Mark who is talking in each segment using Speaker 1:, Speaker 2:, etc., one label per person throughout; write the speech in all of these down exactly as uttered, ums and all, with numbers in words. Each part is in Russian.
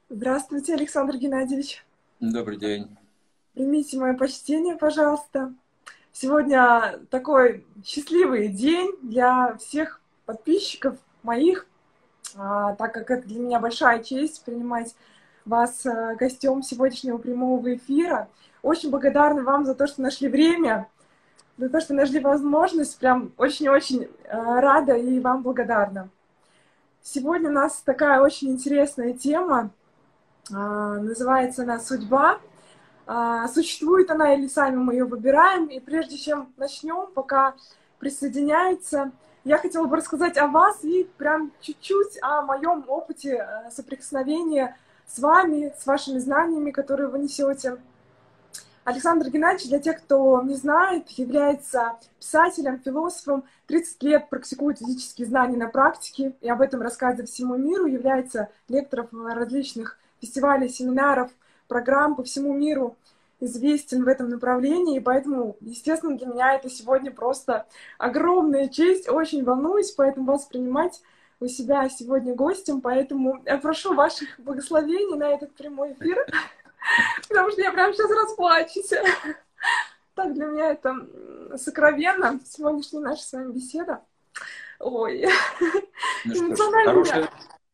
Speaker 1: Здравствуйте, Александр Геннадьевич.
Speaker 2: Добрый день.
Speaker 1: Примите мое почтение, пожалуйста. Сегодня такой счастливый день для всех подписчиков моих, а, так как это для меня большая честь принимать вас а, гостем сегодняшнего прямого эфира. Очень благодарна вам за то, что нашли время, за то, что нашли возможность. Прям очень-очень а, рада и вам благодарна. Сегодня у нас такая очень интересная тема. А, называется она «Судьба». А, существует она или сами мы ее выбираем. И прежде чем начнем, пока присоединяются, я хотела бы рассказать о вас и прям чуть-чуть о моем опыте соприкосновения с вами, с вашими знаниями, которые вы несете. Александр Геннадьевич, для тех, кто не знает, является писателем, философом, тридцать лет практикует физические знания на практике, и об этом рассказывает всему миру, является лектором различных фестивалей, семинаров, программ по всему миру, известен в этом направлении, и поэтому, естественно, для меня это сегодня просто огромная честь, очень волнуюсь, поэтому вас принимать у себя сегодня гостем, поэтому я прошу ваших благословений на этот прямой эфир, потому что я прямо сейчас расплачусь. Так, для меня это сокровенно, сегодняшняя наша с вами беседа. Ой,
Speaker 2: Ну что ж,
Speaker 1: эмоциональный
Speaker 2: хорошая...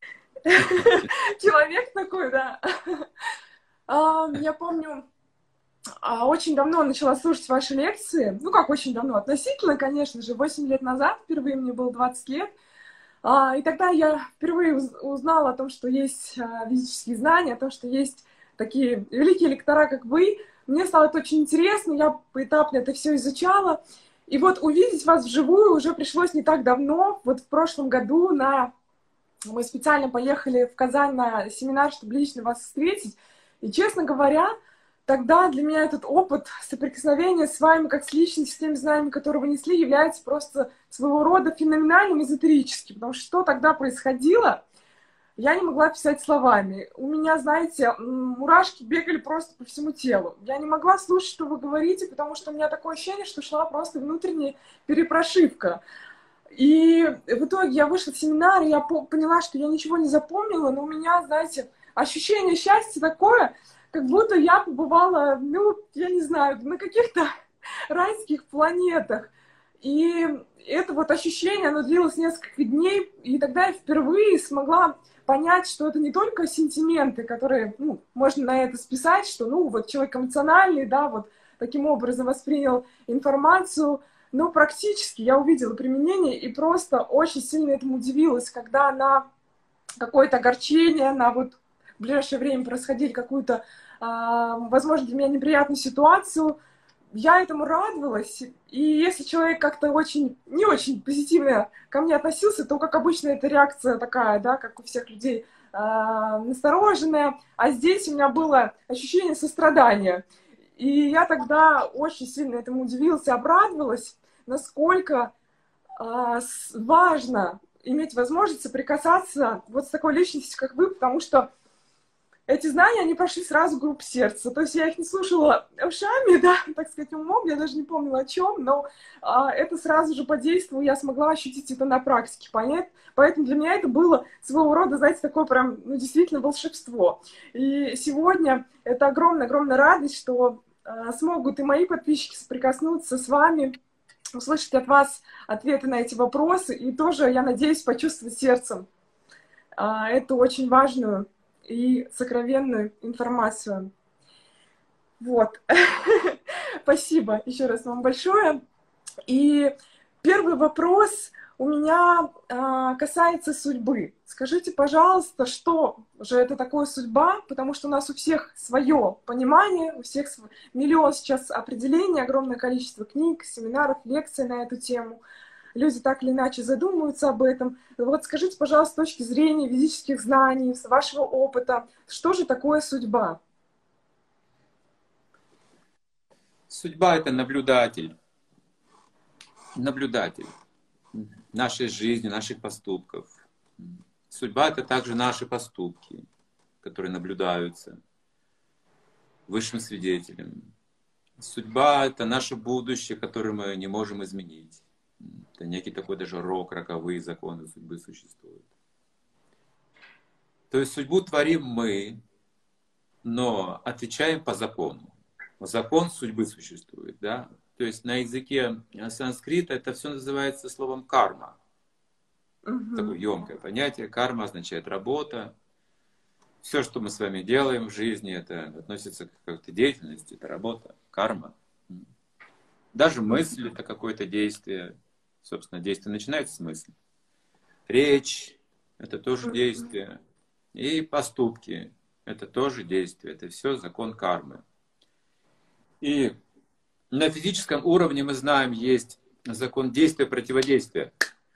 Speaker 1: человек такой, да. А, я помню, а, очень давно начала слушать ваши лекции. Ну, как очень давно? Относительно, конечно же, восемь лет назад, впервые мне было двадцать лет. А, и тогда я впервые уз- узнала о том, что есть а, физические знания, о том, что есть такие великие лектора, как вы. Мне стало это очень интересно, я поэтапно это все изучала. И вот увидеть вас вживую уже пришлось не так давно. Вот в прошлом году на... мы специально поехали в Казань на семинар, чтобы лично вас встретить. И, честно говоря, тогда для меня этот опыт соприкосновения с вами, как с личностью, с теми знаниями, которые вы несли, является просто своего рода феноменальным, эзотерическим. Потому что что тогда происходило, я не могла писать словами. У меня, знаете, мурашки бегали просто по всему телу. Я не могла слушать, что вы говорите, потому что у меня такое ощущение, что шла просто внутренняя перепрошивка. И в итоге я вышла с семинара, я поняла, что я ничего не запомнила, но у меня, знаете, ощущение счастья такое, как будто я побывала, ну, я не знаю, на каких-то райских планетах. И это вот ощущение, оно длилось несколько дней, и тогда я впервые смогла понять, что это не только сентименты, которые, ну, можно на это списать, что, ну, вот человек эмоциональный, да, вот таким образом воспринял информацию, но практически я увидела применение и просто очень сильно этому удивилась, когда на какое-то огорчение, на вот в ближайшее время происходить какую-то, а, возможно, для меня неприятную ситуацию, я этому радовалась, и если человек как-то очень, не очень позитивно ко мне относился, то, как обычно, эта реакция такая, да, как у всех людей, э, настороженная, а здесь у меня было ощущение сострадания. И я тогда очень сильно этому удивилась и обрадовалась, насколько э, важно иметь возможность соприкасаться вот с такой личностью, как вы, потому что эти знания, они прошли сразу в группу сердца. То есть я их не слушала ушами, да, так сказать, умом, я даже не помнила о чем, но а, это сразу же подействовало, я смогла ощутить это на практике, понять. Поэтому для меня это было своего рода, знаете, такое прям, ну, действительно волшебство. И сегодня это огромная-огромная радость, что а, смогут и мои подписчики соприкоснуться с вами, услышать от вас ответы на эти вопросы и тоже, я надеюсь, почувствовать сердцем а, эту очень важную и сокровенную информацию. Вот. Спасибо еще раз вам большое. И первый вопрос у меня а, касается судьбы. Скажите, пожалуйста, что же это такое судьба? Потому что у нас у всех свое понимание, у всех св... миллион сейчас определений, огромное количество книг, семинаров, лекций на эту тему. Люди так или иначе задумываются об этом. Вот скажите, пожалуйста, с точки зрения физических знаний, с вашего опыта, что же такое судьба?
Speaker 2: Судьба — это наблюдатель. Наблюдатель нашей жизни, наших поступков. Судьба — это также наши поступки, которые наблюдаются высшим свидетелем. Судьба — это наше будущее, которое мы не можем изменить. Это некий такой даже рок, роковые законы судьбы существуют. То есть судьбу творим мы, но отвечаем по закону. Закон судьбы существует, да? То есть на языке санскрита это все называется словом карма.
Speaker 1: Мгм.
Speaker 2: Такое емкое понятие. Карма означает работа. Все, что мы с вами делаем в жизни, это относится к какой-то деятельности, это работа, карма. Даже мысль это какое-то действие. Собственно, действие начинается с мысли. Речь это тоже
Speaker 1: Мгм.
Speaker 2: действие. И поступки это тоже действие. Это все закон кармы. И на физическом уровне мы знаем, есть закон действия, противодействия.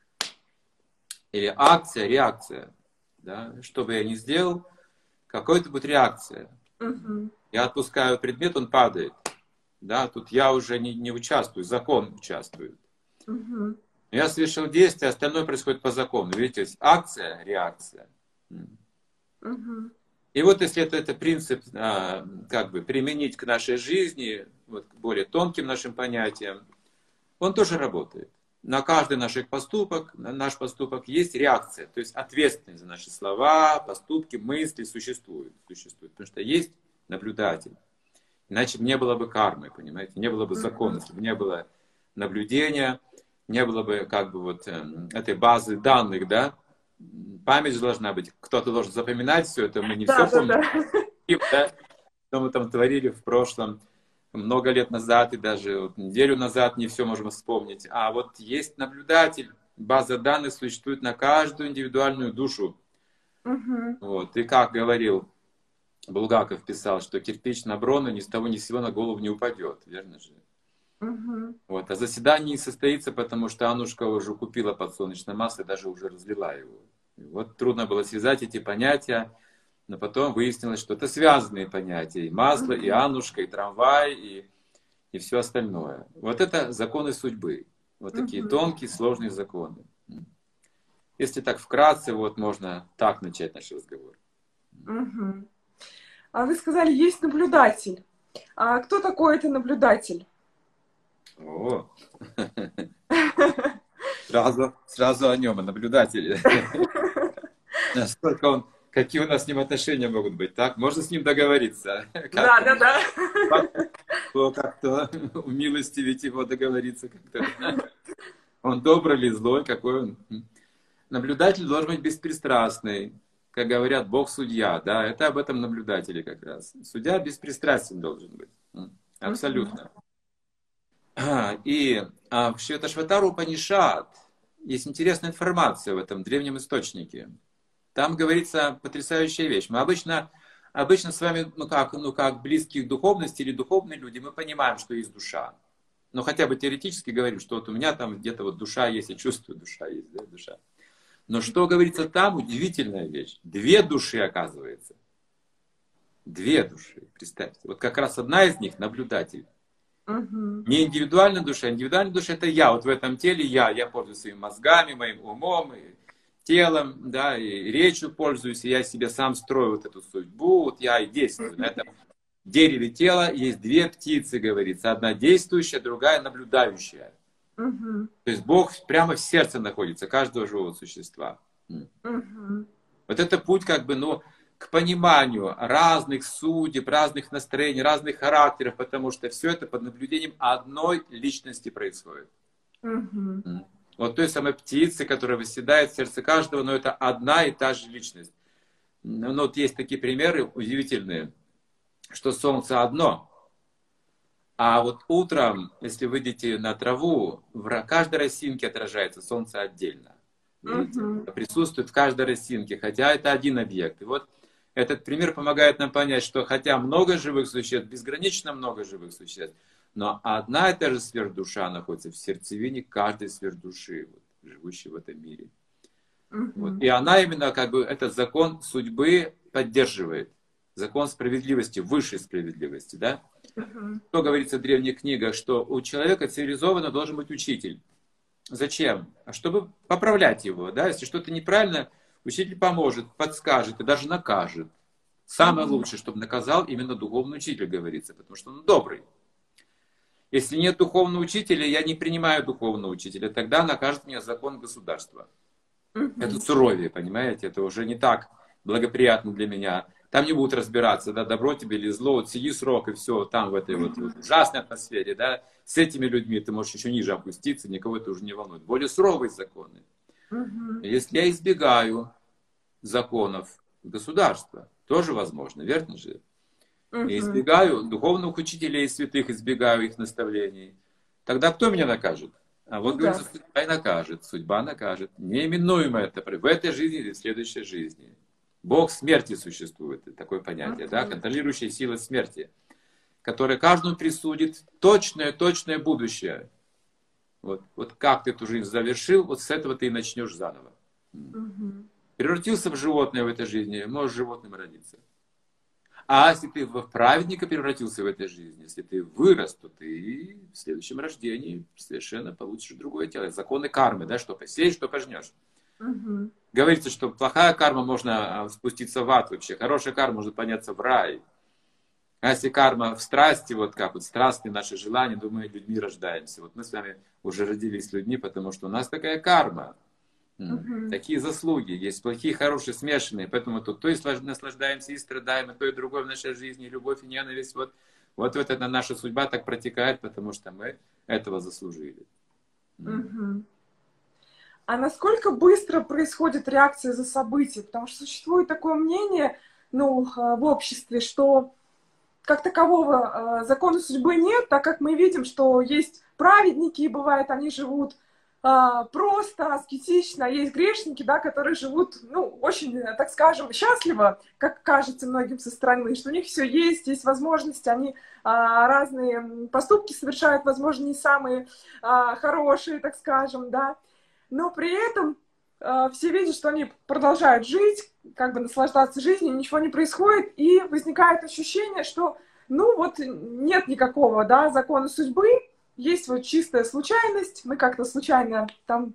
Speaker 2: Или акция, реакция. Да? Что бы я ни сделал, какой-то будет реакция.
Speaker 1: Мгм.
Speaker 2: Я отпускаю предмет, он падает. Да? Тут я уже не, не участвую, закон участвует.
Speaker 1: Мгм.
Speaker 2: Я совершил действие, остальное происходит по закону. Видите, есть акция, реакция.
Speaker 1: Мгм.
Speaker 2: И вот если это, это принцип а, как бы применить к нашей жизни, вот, к более тонким нашим понятиям, он тоже работает. На каждый наш поступок, на наш поступок есть реакция, то есть ответственность за наши слова, поступки, мысли существуют, существуют, потому что есть наблюдатель. Иначе не было бы кармы, понимаете, не было бы закона, если бы не было наблюдения, не было бы как бы вот э, этой базы данных, да, память же должна быть, кто-то должен запоминать все это, мы не
Speaker 1: Да,
Speaker 2: все
Speaker 1: да,
Speaker 2: помним,
Speaker 1: да.
Speaker 2: да, что мы там творили в прошлом, много лет назад и даже вот неделю назад не все можем вспомнить. А вот есть наблюдатель, база данных существует на каждую индивидуальную душу.
Speaker 1: Мгм.
Speaker 2: Вот. И как говорил Булгаков, писал, что кирпич на брону ни с того ни с сего на голову не упадет, верно же?
Speaker 1: Мгм.
Speaker 2: Вот. А заседание не состоится, потому что Аннушка уже купила подсолнечное масло и даже уже разлила его. И вот трудно было связать эти понятия. Но потом выяснилось, что это связанные понятия. И масло, и
Speaker 1: Мгм.
Speaker 2: Аннушка, и трамвай, и, и все остальное. Вот это законы судьбы. Вот такие
Speaker 1: Мгм.
Speaker 2: тонкие, сложные законы. Если так вкратце, вот можно так начать наш разговор.
Speaker 1: Мгм. А вы сказали, есть наблюдатель. А кто такой это наблюдатель?
Speaker 2: О, сразу, сразу о нем, о наблюдателе. Насколько он, какие у нас с ним отношения могут быть, так? Можно с ним договориться.
Speaker 1: Да,
Speaker 2: Как-то
Speaker 1: да, да.
Speaker 2: как-то умилостивить его, договориться как-то. Он добрый или злой, какой он. Наблюдатель должен быть беспристрастный. Как говорят, Бог судья. Да, это об этом наблюдателе как раз. Судья беспристрастен должен быть.
Speaker 1: Мгм.
Speaker 2: Абсолютно. И а, в Шветашватару Упанишад есть интересная информация в этом древнем источнике. Там говорится потрясающая вещь. Мы обычно, обычно с вами, ну как, ну как близкие к духовности или духовные люди, мы понимаем, что есть душа. Но хотя бы теоретически говорим, что вот у меня там где-то вот душа есть, я чувствую, душа есть, да, душа. Но что говорится там, удивительная вещь. Две души, оказывается. Две души, представьте. Вот как раз одна из них наблюдатель.
Speaker 1: Мгм.
Speaker 2: Не индивидуальная душа. Индивидуальная душа это я. Вот в этом теле я. Я пользуюсь своими мозгами, моим умом, и телом, да, и речью пользуюсь. И я себе сам строю вот эту судьбу. Вот я и действую. На этом дереве тела есть две птицы, говорится. Одна действующая, другая наблюдающая.
Speaker 1: Мгм.
Speaker 2: То есть Бог прямо в сердце находится каждого живого существа.
Speaker 1: Мгм.
Speaker 2: Вот это путь как бы, ну, к пониманию разных судеб, разных настроений, разных характеров, потому что все это под наблюдением одной личности происходит.
Speaker 1: Мгм.
Speaker 2: Вот той самой птицы, которая восседает в сердце каждого, но это одна и та же личность. Ну, вот есть такие примеры удивительные, что солнце одно, а вот утром, если выйдете на траву, в каждой росинке отражается солнце отдельно. Видите?
Speaker 1: Мгм.
Speaker 2: Присутствует в каждой росинке, хотя это один объект. И вот этот пример помогает нам понять, что хотя много живых существ, безгранично много живых существ, но одна и та же сверхдуша находится в сердцевине каждой сверхдуши, вот, живущей в этом мире. Вот.
Speaker 1: Мгм.
Speaker 2: И она именно как бы этот закон судьбы поддерживает. Закон справедливости, высшей справедливости. Да?
Speaker 1: Мгм.
Speaker 2: Что говорится в древних книгах, что у человека цивилизованно должен быть учитель. Зачем? А чтобы поправлять его. Да? Если что-то неправильно, учитель поможет, подскажет и даже накажет. Самое
Speaker 1: Мгм.
Speaker 2: лучшее, чтобы наказал именно духовный учитель, говорится, потому что он добрый. Если нет духовного учителя, я не принимаю духовного учителя, тогда накажет меня закон государства. Это
Speaker 1: Мгм.
Speaker 2: суровее, понимаете? Это уже не так благоприятно для меня. Там не будут разбираться, да, добро тебе или зло, вот сиди срок и все, там в этой вот, вот ужасной атмосфере, да, с этими людьми ты можешь еще ниже опуститься, никого это уже не волнует. Более суровые законы. Если я избегаю законов государства, тоже возможно, верно же? Я избегаю духовных учителей и святых, избегаю их наставлений. Тогда кто меня накажет? А вот, ну, говорится, да. Судьба и накажет, судьба накажет. Неименуемо это в этой жизни или в следующей жизни. Бог смерти существует, такое понятие, uh-huh. да, контролирующая сила смерти, которая каждому присудит точное, точное будущее. Вот, вот как ты эту жизнь завершил, вот с этого ты и начнешь заново. Uh-huh. Превратился в животное в этой жизни, можешь животным родиться. А если ты в праведника превратился в этой жизни, если ты вырос, то ты в следующем рождении совершенно получишь другое тело. Законы кармы, да, что посеешь, что пожнешь. Угу. Говорится, что плохая карма можно спуститься в ад вообще, хорошая карма может подняться в рай. А если карма в страсти, вот как вот страстные наши желания, думаю, людьми рождаемся. Вот мы с вами уже родились людьми, потому что у нас такая карма. Угу. Такие заслуги, есть плохие, хорошие, смешанные, поэтому тут то и наслаждаемся, и страдаем, и то, и другое в нашей жизни, и любовь, и ненависть. Вот, вот, вот это наша судьба так протекает, потому что мы этого заслужили.
Speaker 1: Угу. А насколько быстро происходит реакция за события? Потому что существует такое мнение, ну, в обществе, что как такового закона судьбы нет, так как мы видим, что есть праведники, и бывает, они живут просто, аскетично, есть грешники, да, которые живут, ну, очень, так скажем, счастливо, как кажется многим со стороны, что у них все есть, есть возможности, они а, разные поступки совершают, возможно, не самые а, хорошие, так скажем, да, но при этом а, все видят, что они продолжают жить, как бы наслаждаться жизнью, ничего не происходит, и возникает ощущение, что, ну, вот нет никакого, да, закона судьбы, есть вот чистая случайность, мы как-то случайно там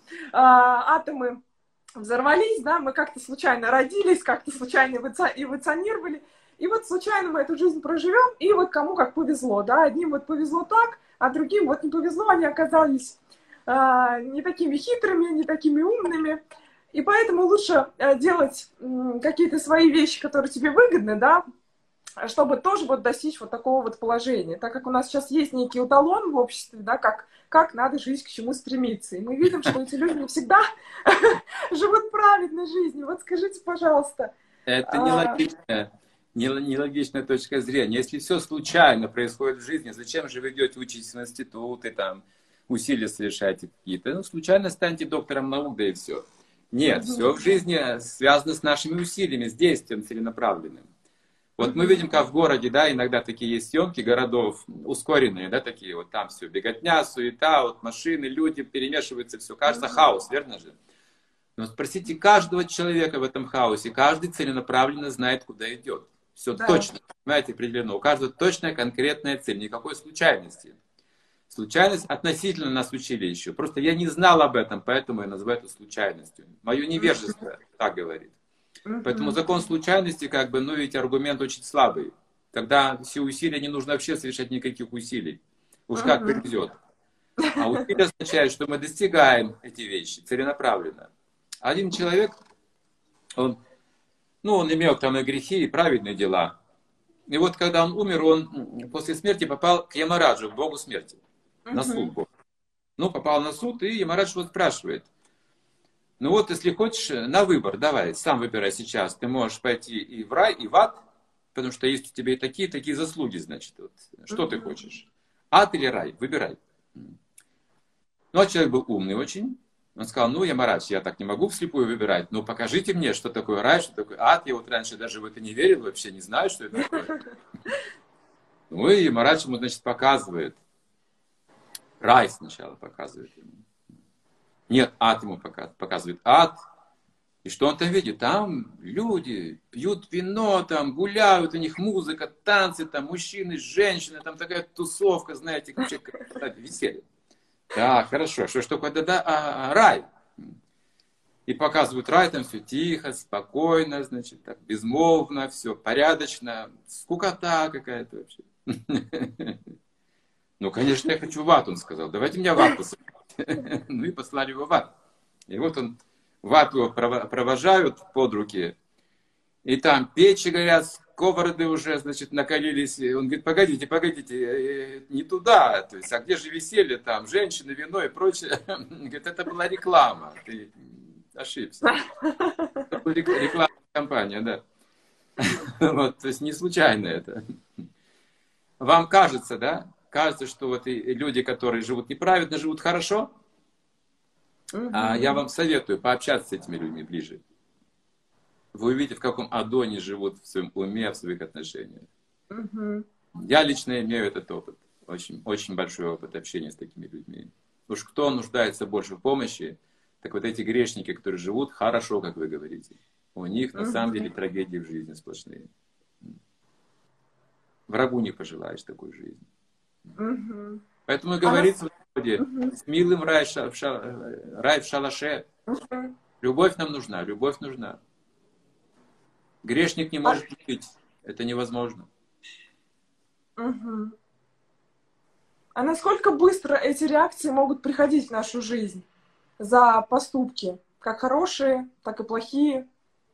Speaker 1: а, атомы взорвались, да, мы как-то случайно родились, как-то случайно эволюционировали, и вот случайно мы эту жизнь проживем, и вот кому как повезло, да, одним вот повезло так, а другим вот не повезло, они оказались а, не такими хитрыми, не такими умными, и поэтому лучше а, делать м, какие-то свои вещи, которые тебе выгодны, да, чтобы тоже вот достичь вот такого вот положения. Так как у нас сейчас есть некий эталон в обществе, да, как, как надо жить, к чему стремиться. И мы видим, что эти люди не всегда живут праведной жизнью. Вот скажите, пожалуйста.
Speaker 2: Это нелогичная, нелогичная точка зрения. Если все случайно происходит в жизни, зачем же вы идете учиться в институты, там, усилия совершаете какие-то? Ну, случайно станьте доктором наук, да и все. Нет, все в жизни связано с нашими усилиями, с действием целенаправленным. Вот мы видим, как в городе, да, иногда такие есть съемки городов, ускоренные, да, такие вот там все, беготня, суета, вот машины, люди, перемешиваются, все, кажется хаос, верно же? Но спросите каждого человека в этом хаосе, каждый целенаправленно знает, куда идет. Все да. Точно, понимаете, определено. У каждого точная, конкретная цель, никакой случайности. Случайность относительно нас учили еще. Просто я не знал об этом, поэтому я называю это случайностью. Мое невежество так говорит. Поэтому закон случайности, как бы, ну, ведь аргумент очень слабый. Тогда все усилия не нужно вообще совершать никаких усилий. Уж как повезет. А усилие означает, что мы достигаем эти вещи целенаправленно. Один человек, он, ну, он имел там и грехи, и праведные дела. И вот когда он умер, он после смерти попал к Ямараджу, к богу смерти, на суд Богу. Ну, попал на суд, и Ямарадж вот спрашивает. Ну вот, если хочешь, на выбор, давай, сам выбирай сейчас. Ты можешь пойти и в рай, и в ад, потому что есть у тебя и такие, такие заслуги, значит. Вот. Что ты хочешь? Ад или рай? Выбирай. Ну, а человек был умный очень. Он сказал, ну, Ямарадж, я так не могу вслепую выбирать, но покажите мне, что такое рай, что такое ад. Я вот раньше даже в это не верил, вообще не знаю, что это такое. Ну, и Ямарадж ему, значит, показывает. Рай сначала показывает ему. Нет, ад ему показывает. Ад. И что он там видит? Там люди пьют вино, там гуляют, у них музыка, танцы, там мужчины, женщины, там такая тусовка, знаете, веселье. Так, хорошо. Что ж такое? Да-да, а, рай. И показывают рай, там все тихо, спокойно, значит, так, безмолвно, все порядочно. Скукота какая-то вообще. Ну, конечно, я хочу в ад, он сказал. Давайте меня в ад посадите. Ну и послали его в ад. И вот он, в ад его провожают под руки. И там печи горят, сковороды уже, значит, накалились. И он говорит, погодите, погодите, не туда. То есть, а где же веселье там, женщины, вино и прочее? Говорит, это была реклама. Ты ошибся. Это была рекламная кампания, да. Вот, то есть, не случайно это. Вам кажется, да? Кажется, что вот и люди, которые живут неправедно, живут хорошо. А я вам советую пообщаться с этими людьми ближе. Вы увидите, в каком аду они живут в своем уме, в своих отношениях.
Speaker 1: Мгм.
Speaker 2: Я лично имею этот опыт. Очень, очень большой опыт общения с такими людьми. Уж кто нуждается больше в помощи, так вот эти грешники, которые живут хорошо, как вы говорите. У них на самом деле трагедии в жизни сплошные. Врагу не пожелаешь такой жизни.
Speaker 1: Мгм.
Speaker 2: Поэтому и
Speaker 1: А нас-
Speaker 2: говорится в Господе,
Speaker 1: Мгм.
Speaker 2: с милым рай, в ша- в ша- рай в шалаше.
Speaker 1: Мгм.
Speaker 2: Любовь нам нужна, любовь нужна. Грешник не может любить. Это невозможно.
Speaker 1: Мгм. А насколько быстро эти реакции могут приходить в нашу жизнь за поступки? Как хорошие, так и плохие.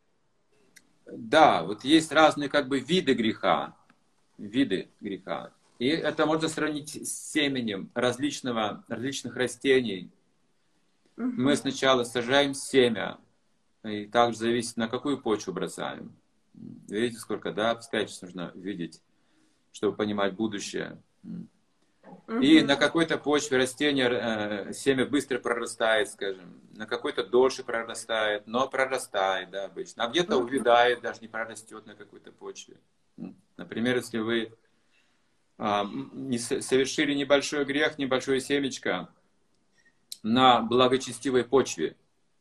Speaker 2: Да, вот есть разные как бы виды греха. Виды греха. И это можно сравнить с семенем различного, различных растений.
Speaker 1: Мгм.
Speaker 2: Мы сначала сажаем семя, и также зависит, на какую почву бросаем. Видите, сколько, да, обстоятельств нужно видеть, чтобы понимать будущее. И
Speaker 1: Мгм.
Speaker 2: на какой-то почве растение, э, семя быстро прорастает, скажем, на какой-то дольше прорастает, но прорастает, да, обычно. А где-то
Speaker 1: Мгм.
Speaker 2: увядает, даже не прорастет на какой-то почве. М. Например, если вы а, не со- совершили небольшой грех, небольшое семечко на благочестивой почве,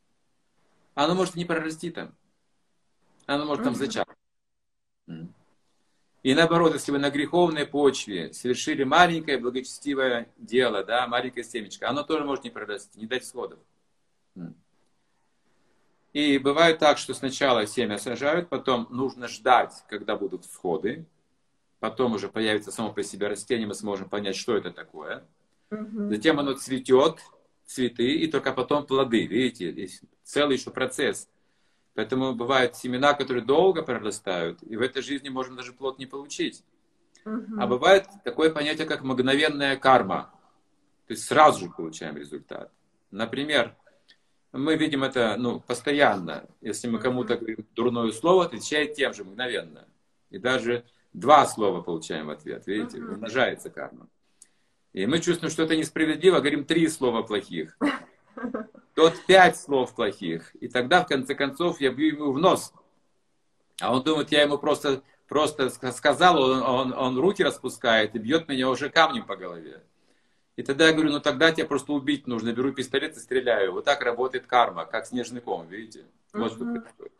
Speaker 2: оно может не прорасти там, оно может там
Speaker 1: Мгм.
Speaker 2: зачать. М. И наоборот, если вы на греховной почве совершили маленькое благочестивое дело, да, маленькое семечко, оно тоже может не прорасти, не дать всходов. М. И бывает так, что сначала семя сажают, потом нужно ждать, когда будут всходы, потом уже появится само по себе растение, мы сможем понять, что это такое.
Speaker 1: Мгм.
Speaker 2: Затем оно цветет, цветы, и только потом плоды. Видите, здесь целый еще процесс. Поэтому бывают семена, которые долго прорастают, и в этой жизни можем даже плод не получить.
Speaker 1: Мгм.
Speaker 2: А бывает такое понятие, как мгновенная карма. То есть сразу же получаем результат. Например, мы видим это ну, постоянно. Если мы кому-то говорим дурное слово, отвечает тем же мгновенно. И даже два слова получаем в ответ. Видите,
Speaker 1: Мгм.
Speaker 2: умножается карма. И мы чувствуем, что это несправедливо, говорим три слова плохих. Тот пять слов плохих. И тогда, в конце концов, я бью ему в нос. А он думает, я ему просто, просто сказал, он, он, он руки распускает и бьет меня уже камнем по голове. И тогда я говорю, ну тогда тебя просто убить нужно. Беру пистолет и стреляю. Вот так работает карма, как снежный ком, видите? Вот что
Speaker 1: Мгм.
Speaker 2: происходит.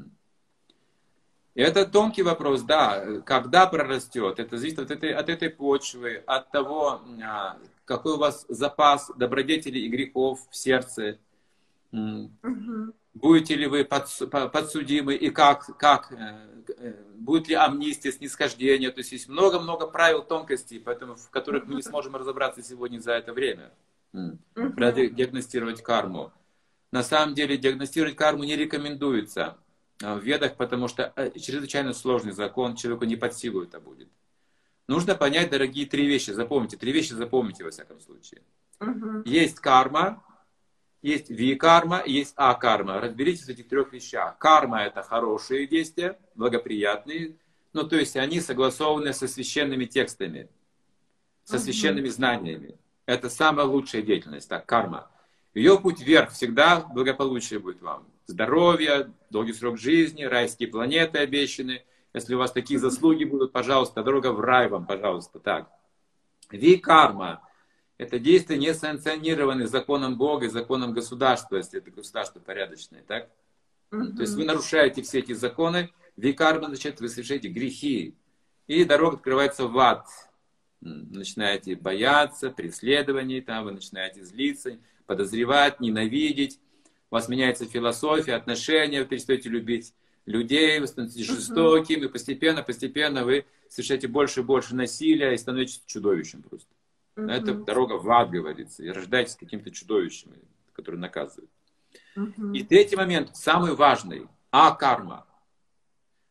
Speaker 2: И это тонкий вопрос, да, когда прорастет, это зависит от этой, от этой почвы, от того, а, какой у вас запас добродетелей и грехов в сердце. М.
Speaker 1: Мгм.
Speaker 2: Будете ли вы подсу- по- подсудимы и как, как э, э, будет ли амнистия, снисхождение. То есть есть много-много правил, тонкостей, поэтому, в которых мы не сможем разобраться сегодня за это время. М.
Speaker 1: Мгм.
Speaker 2: Диагностировать карму. На самом деле диагностировать карму не рекомендуется а, в ведах, потому что э, чрезвычайно сложный закон, человеку не под силу это будет. Нужно понять, дорогие, три вещи. Запомните, три вещи запомните во всяком случае.
Speaker 1: Мгм.
Speaker 2: Есть карма, есть ви-карма и есть а-карма. Разберитесь в этих трех вещах. Карма — это хорошие действия, благоприятные, ну то есть они согласованы со священными текстами, со
Speaker 1: Мгм.
Speaker 2: священными знаниями. Это самая лучшая деятельность, так, карма. Ее путь вверх всегда благополучие будет вам. Здоровье, долгий срок жизни, райские планеты обещаны. Если у вас такие заслуги будут, пожалуйста, дорога в рай вам, пожалуйста, так. Ви-карма — это действия, не санкционированные законом Бога и законом государства, если это государство порядочное, так?
Speaker 1: Мгм.
Speaker 2: То есть вы нарушаете все эти законы, ви-карма, значит, вы совершаете грехи. И дорога открывается в ад. Начинаете бояться, преследований, там, вы начинаете злиться, подозревать, ненавидеть. У вас меняется философия, отношения, вы перестаете любить людей, вы становитесь жестокими, постепенно, постепенно вы совершаете больше и больше насилия и становитесь чудовищем просто.
Speaker 1: Мгм.
Speaker 2: Это дорога в ад, говорится, и рождаетесь каким-то чудовищем, которые наказывают.
Speaker 1: Мгм.
Speaker 2: И третий момент, самый важный, а-карма.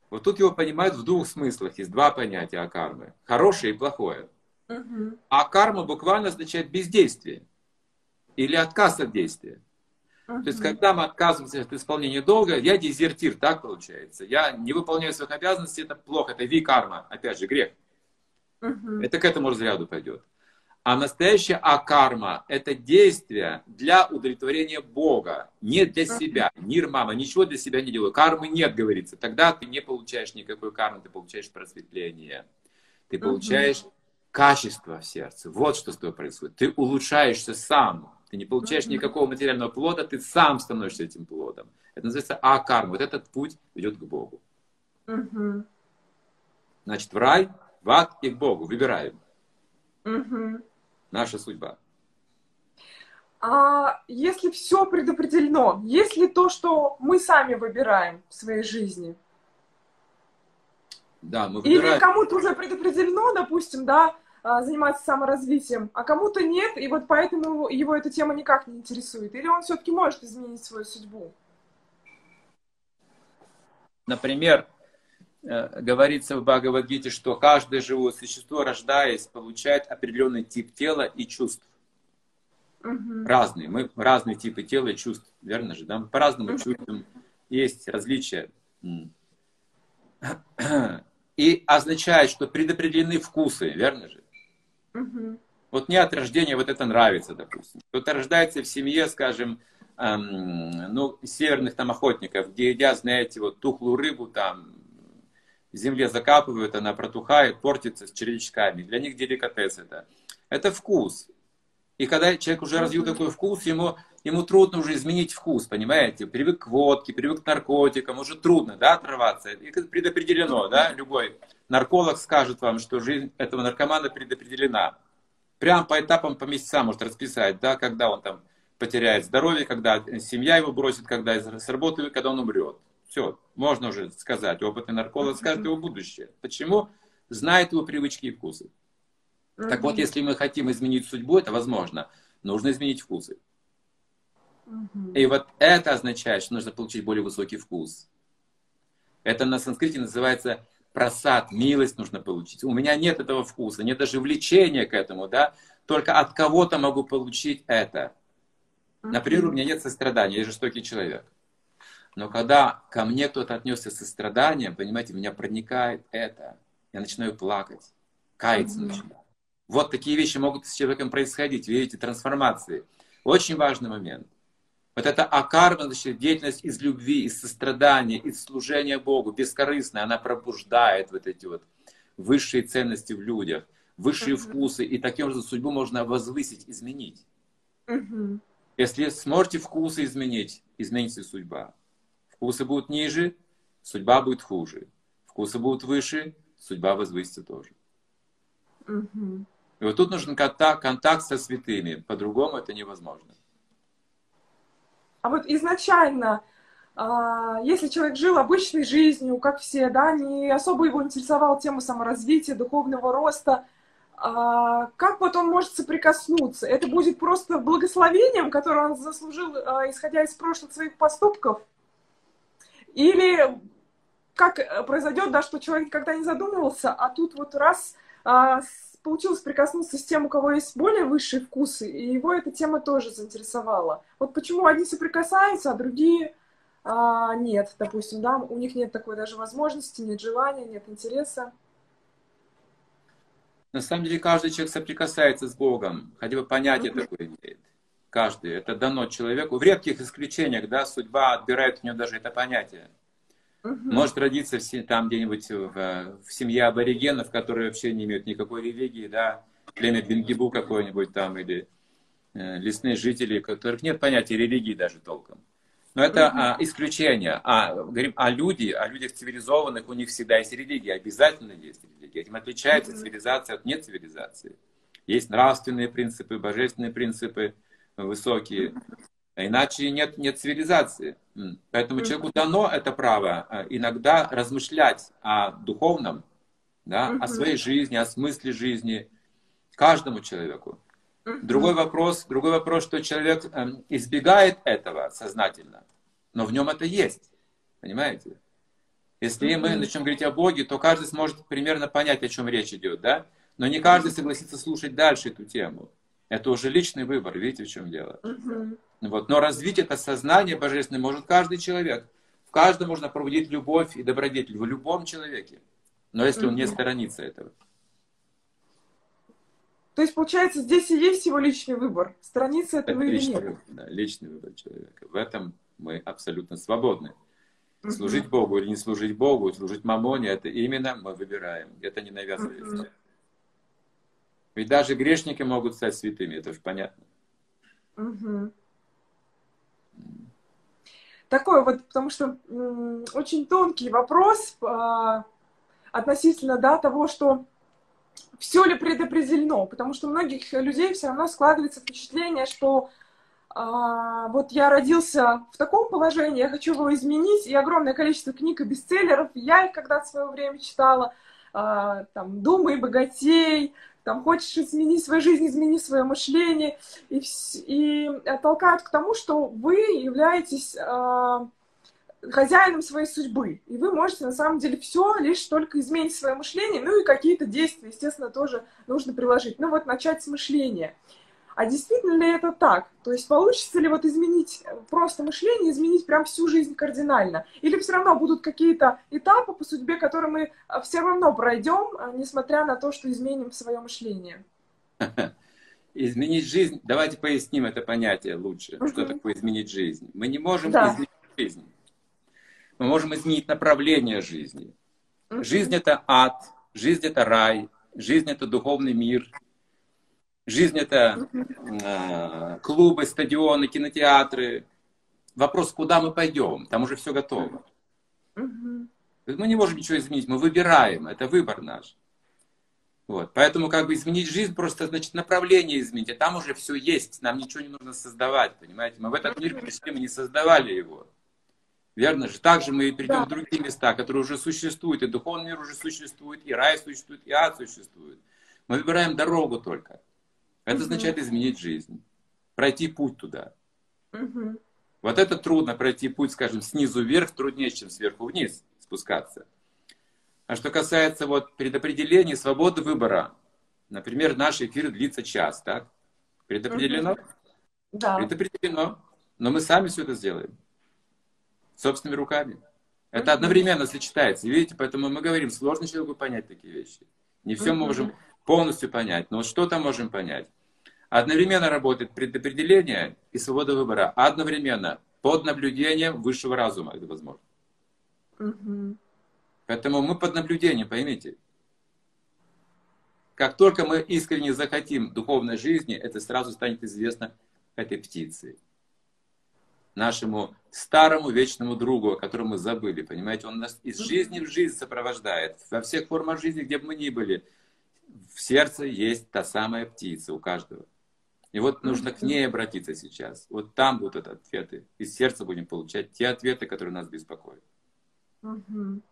Speaker 2: Вот тут его понимают в двух смыслах. Есть два понятия о карме. Хорошее и плохое.
Speaker 1: Мгм.
Speaker 2: А карма буквально означает бездействие. Или отказ от действия. То есть,
Speaker 1: Мгм.
Speaker 2: когда мы отказываемся от исполнения долга, я дезертир, так получается. Я не выполняю своих обязанностей, это плохо, это ви-карма, опять же, грех.
Speaker 1: Мгм.
Speaker 2: Это к этому разряду пойдет. А настоящая акарма – это действие для удовлетворения Бога, не для себя. Мир, мама, ничего для себя не делаю. Кармы нет, говорится. Тогда ты не получаешь никакой кармы, ты получаешь просветление. Ты
Speaker 1: Мгм.
Speaker 2: получаешь качество в сердце. Вот что с тобой происходит. Ты улучшаешься сам. Ты не получаешь
Speaker 1: Мгм.
Speaker 2: никакого материального плода, ты сам становишься этим плодом. Это называется акарма. Вот этот путь ведет к Богу.
Speaker 1: Мгм.
Speaker 2: Значит, в рай, в ад и к Богу. Выбираем.
Speaker 1: Мгм.
Speaker 2: Наша судьба.
Speaker 1: А если все предопределено, есть ли то, что мы сами выбираем в своей жизни?
Speaker 2: Да, мы
Speaker 1: Или
Speaker 2: выбираем.
Speaker 1: кому-то уже предопределено, допустим, да, а, заниматься саморазвитием, а кому-то нет, и вот поэтому его эта тема никак не интересует? Или он все-таки может изменить свою судьбу?
Speaker 2: Например, э, говорится в Бхагавад-гите, что каждое живое существо, рождаясь, получает определенный тип тела и чувств.
Speaker 1: Мгм.
Speaker 2: Разные. Мы разные типы тела и чувств. Верно же, да? Мы по-разному
Speaker 1: Мгм.
Speaker 2: чувствуем. Есть различия. М. И означает, что предопределены вкусы. Верно же?
Speaker 1: Мгм.
Speaker 2: Вот мне от рождения вот это нравится, допустим. Кто-то рождается в семье, скажем, эм, ну, северных там охотников, где едят, знаете, вот тухлую рыбу там, в земле закапывают, она протухает, портится с червячками. Для них деликатес это. Это вкус. И когда человек уже развил
Speaker 1: Мгм.
Speaker 2: такой вкус, ему, ему трудно уже изменить вкус, понимаете? Привык к водке, привык к наркотикам, уже трудно, да, отрываться. И это предопределено, да, любой нарколог скажет вам, что жизнь этого наркомана предопределена. Прям по этапам, по месяцам может расписать, да, когда он там потеряет здоровье, когда семья его бросит, когда с работы, когда он умрет. Все, можно уже сказать, опытный нарколог скажет его будущее. Почему? Знает его привычки и вкусы. Так вот,
Speaker 1: Мгм.
Speaker 2: если мы хотим изменить судьбу, это возможно. Нужно изменить вкусы.
Speaker 1: Мгм.
Speaker 2: И вот это означает, что нужно получить более высокий вкус. Это на санскрите называется прасад, милость нужно получить. У меня нет этого вкуса, нет даже влечения к этому, да. Только от кого-то могу получить это. Например, у
Speaker 1: Мгм.
Speaker 2: меня нет сострадания, я жестокий человек. Но когда ко мне кто-то отнесся с состраданием, понимаете, меня проникает это. Я начинаю плакать, каяться
Speaker 1: Мгм.
Speaker 2: начинаю. Вот такие вещи могут с человеком происходить, видите, трансформации. Очень важный момент. Вот это акарма, значит, деятельность из любви, из сострадания, из служения Богу, бескорыстная, она пробуждает вот эти вот высшие ценности в людях, высшие
Speaker 1: Мгм.
Speaker 2: вкусы, и таким же судьбу можно возвысить, изменить.
Speaker 1: Мгм.
Speaker 2: Если сможете вкусы изменить, изменится судьба. Вкусы будут ниже, судьба будет хуже. Вкусы будут выше, судьба возвысится тоже.
Speaker 1: Мгм.
Speaker 2: И вот тут нужен контакт, контакт со святыми, по-другому это невозможно.
Speaker 1: А вот изначально, а, если человек жил обычной жизнью, как все, да, не особо его интересовала тема саморазвития, духовного роста, а, как вот он может соприкоснуться? Это будет просто благословением, которое он заслужил, а, исходя из прошлых своих поступков? Или как э, произойдет, да, что человек никогда не задумывался, а тут вот раз а, с- получилось прикоснуться с тем, у кого есть более высшие вкусы, и его эта тема тоже заинтересовала. Вот почему одни соприкасаются, а другие а, нет, допустим, да, у них нет такой даже возможности, нет желания, нет интереса.
Speaker 2: На самом деле каждый человек соприкасается с Богом, хотя бы понятие
Speaker 1: Мгм.
Speaker 2: такое имеет. Каждый. Это дано человеку. В редких исключениях, да, судьба отбирает у него даже это понятие.
Speaker 1: Мгм.
Speaker 2: Может родиться в, се- там где-нибудь в, э, в семье аборигенов, которые вообще не имеют никакой религии, да, племя Бингибу какое-нибудь там, или э, лесные жители, у которых нет понятия религии даже толком. Но это
Speaker 1: Мгм.
Speaker 2: а, исключение. А говорим о люди, о людях цивилизованных, у них всегда есть религия, обязательно есть религия. Этим отличается
Speaker 1: Мгм.
Speaker 2: цивилизация от нецивилизации. Есть нравственные принципы, божественные принципы высокие. А иначе нет, нет цивилизации. М. Поэтому человеку дано это право а, иногда размышлять о духовном, да, о
Speaker 1: Мгм.
Speaker 2: своей жизни, о смысле жизни, каждому человеку. Другой
Speaker 1: Мгм.
Speaker 2: вопрос, другой вопрос, что человек эм, избегает этого сознательно, но в нем это есть, понимаете? Если мы начнем говорить о Боге, то каждый сможет примерно понять, о чем речь идет, да? Но не каждый согласится слушать дальше эту тему. Это уже личный выбор, видите, в чем дело.
Speaker 1: Мгм.
Speaker 2: Вот. Но развить это сознание божественное может каждый человек. В каждом можно пробудить любовь и добродетель, в любом человеке. Но если он не
Speaker 1: Мгм.
Speaker 2: сторонится этого.
Speaker 1: То есть, получается, здесь и есть его личный выбор, сторониться этого
Speaker 2: Это
Speaker 1: или
Speaker 2: личный
Speaker 1: нет.
Speaker 2: выбор, да, личный выбор человека. В этом мы абсолютно свободны.
Speaker 1: Мгм.
Speaker 2: Служить Богу или не служить Богу, служить Мамоне, это именно мы выбираем. Это не навязывается.
Speaker 1: Мгм.
Speaker 2: Ведь даже грешники могут стать святыми, это же понятно.
Speaker 1: Мгм. Такой вот, потому что м, очень тонкий вопрос а, относительно, да, того, что все ли предопределено, потому что у многих людей все равно складывается впечатление, что а, вот я родился в таком положении, я хочу его изменить, и огромное количество книг и бестселлеров, я их когда-то в свое время читала, а, там, «Думай, богатей», там, «Хочешь изменить свою жизнь, измени свое мышление», и, вс- и толкают к тому, что вы являетесь а, хозяином своей судьбы, и вы можете на самом деле все лишь только изменить свое мышление, ну и какие-то действия, естественно, тоже нужно приложить. Ну вот начать с мышления. А действительно ли это так? То есть получится ли вот изменить просто мышление, изменить прям всю жизнь кардинально? Или все равно будут какие-то этапы по судьбе, которые мы все равно пройдем, несмотря на то, что изменим свое мышление?
Speaker 2: Изменить жизнь, давайте поясним это понятие лучше. Что
Speaker 1: Мгм.
Speaker 2: такое изменить жизнь? Мы не можем
Speaker 1: Да.
Speaker 2: изменить жизнь. Мы можем изменить направление жизни.
Speaker 1: Мгм.
Speaker 2: Жизнь это ад, жизнь это рай, жизнь это духовный мир, жизнь это э, клубы, стадионы, кинотеатры. Вопрос, куда мы пойдем? Там уже все готово.
Speaker 1: Мгм.
Speaker 2: Мы не можем ничего изменить, мы выбираем, это выбор наш. Вот. Поэтому как бы изменить жизнь, просто значит направление изменить, а там уже все есть, нам ничего не нужно создавать, понимаете? Мы в этот мир пришли, мы не создавали его. Верно же? Также мы придем
Speaker 1: Да.
Speaker 2: в другие места, которые уже существуют, и духовный мир уже существует, и рай существует, и ад существует. Мы выбираем дорогу только. Это
Speaker 1: Мгм.
Speaker 2: означает изменить жизнь, пройти путь туда.
Speaker 1: Мгм.
Speaker 2: Вот это трудно пройти путь, скажем, снизу вверх, труднее, чем сверху вниз спускаться. А что касается вот предопределения, свободы выбора, например, наш эфир длится час, так? Предопределено?
Speaker 1: Мгм. Да.
Speaker 2: Предопределено. Но мы сами все это сделаем. Собственными руками. Это
Speaker 1: Мгм.
Speaker 2: одновременно сочетается. Видите, поэтому мы говорим, сложно человеку понять такие вещи. Не все мы можем
Speaker 1: Мгм.
Speaker 2: полностью понять, но вот что-то можем понять. Одновременно работает предопределение и свобода выбора. Одновременно под наблюдением высшего разума это возможно.
Speaker 1: Мгм.
Speaker 2: Поэтому мы под наблюдением, поймите. Как только мы искренне захотим духовной жизни, это сразу станет известно этой птице. Нашему старому вечному другу, о котором мы забыли. Понимаете, он нас из жизни в жизнь сопровождает. Во всех формах жизни, где бы мы ни были, в сердце есть та самая птица у каждого. И вот нужно к ней обратиться сейчас. Вот там будут ответы. Из сердца будем получать те ответы, которые нас беспокоят.
Speaker 1: Мгм.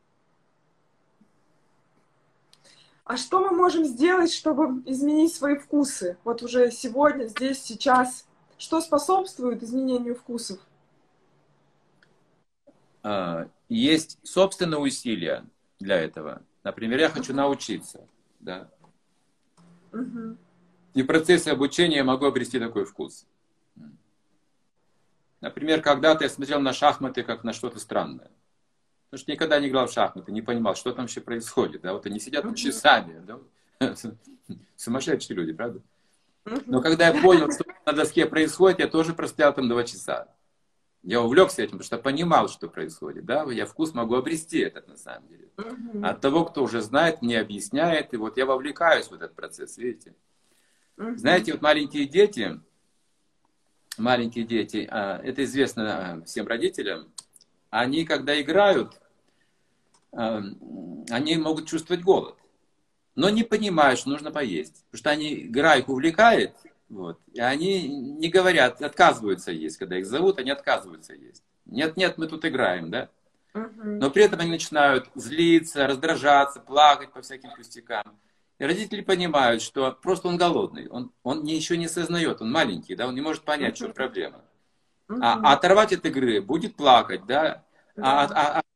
Speaker 1: А что мы можем сделать, чтобы изменить свои вкусы? Вот уже сегодня, здесь, сейчас. Что способствует изменению вкусов?
Speaker 2: А, Есть собственные усилия для этого. Например, я хочу научиться. Да?
Speaker 1: Мгм.
Speaker 2: И в процессе обучения я могу обрести такой вкус. Например, когда-то я смотрел на шахматы как на что-то странное. Потому что никогда не играл в шахматы, не понимал, что там вообще происходит. Да? Вот они сидят там
Speaker 1: Мгм.
Speaker 2: часами. Да? Сумасшедшие люди, правда? Но
Speaker 1: Мгм.
Speaker 2: когда я понял, что на доске происходит, я тоже простоял там два часа. Я увлекся этим, потому что понимал, что происходит. Да? Я вкус могу обрести этот на самом деле.
Speaker 1: Мгм.
Speaker 2: От того, кто уже знает, мне объясняет, и вот я вовлекаюсь в этот процесс, видите.
Speaker 1: Мгм.
Speaker 2: Знаете, вот маленькие дети, маленькие дети, а, это известно а, всем родителям, они, когда играют, а, они могут чувствовать голод, но не понимают, что нужно поесть. Потому что они, игра их увлекает, вот, и они не говорят, отказываются есть. Когда их зовут, они отказываются есть. Нет, нет, мы тут играем, да?
Speaker 1: Мгм.
Speaker 2: Но при этом они начинают злиться, раздражаться, плакать по всяким пустякам. И родители понимают, что просто он голодный, он, он еще не сознает, он маленький, да, он не может понять, в чем проблема. А, а
Speaker 1: Мгм.
Speaker 2: оторвать от игры, будет плакать, да, а,
Speaker 1: Да.
Speaker 2: а, а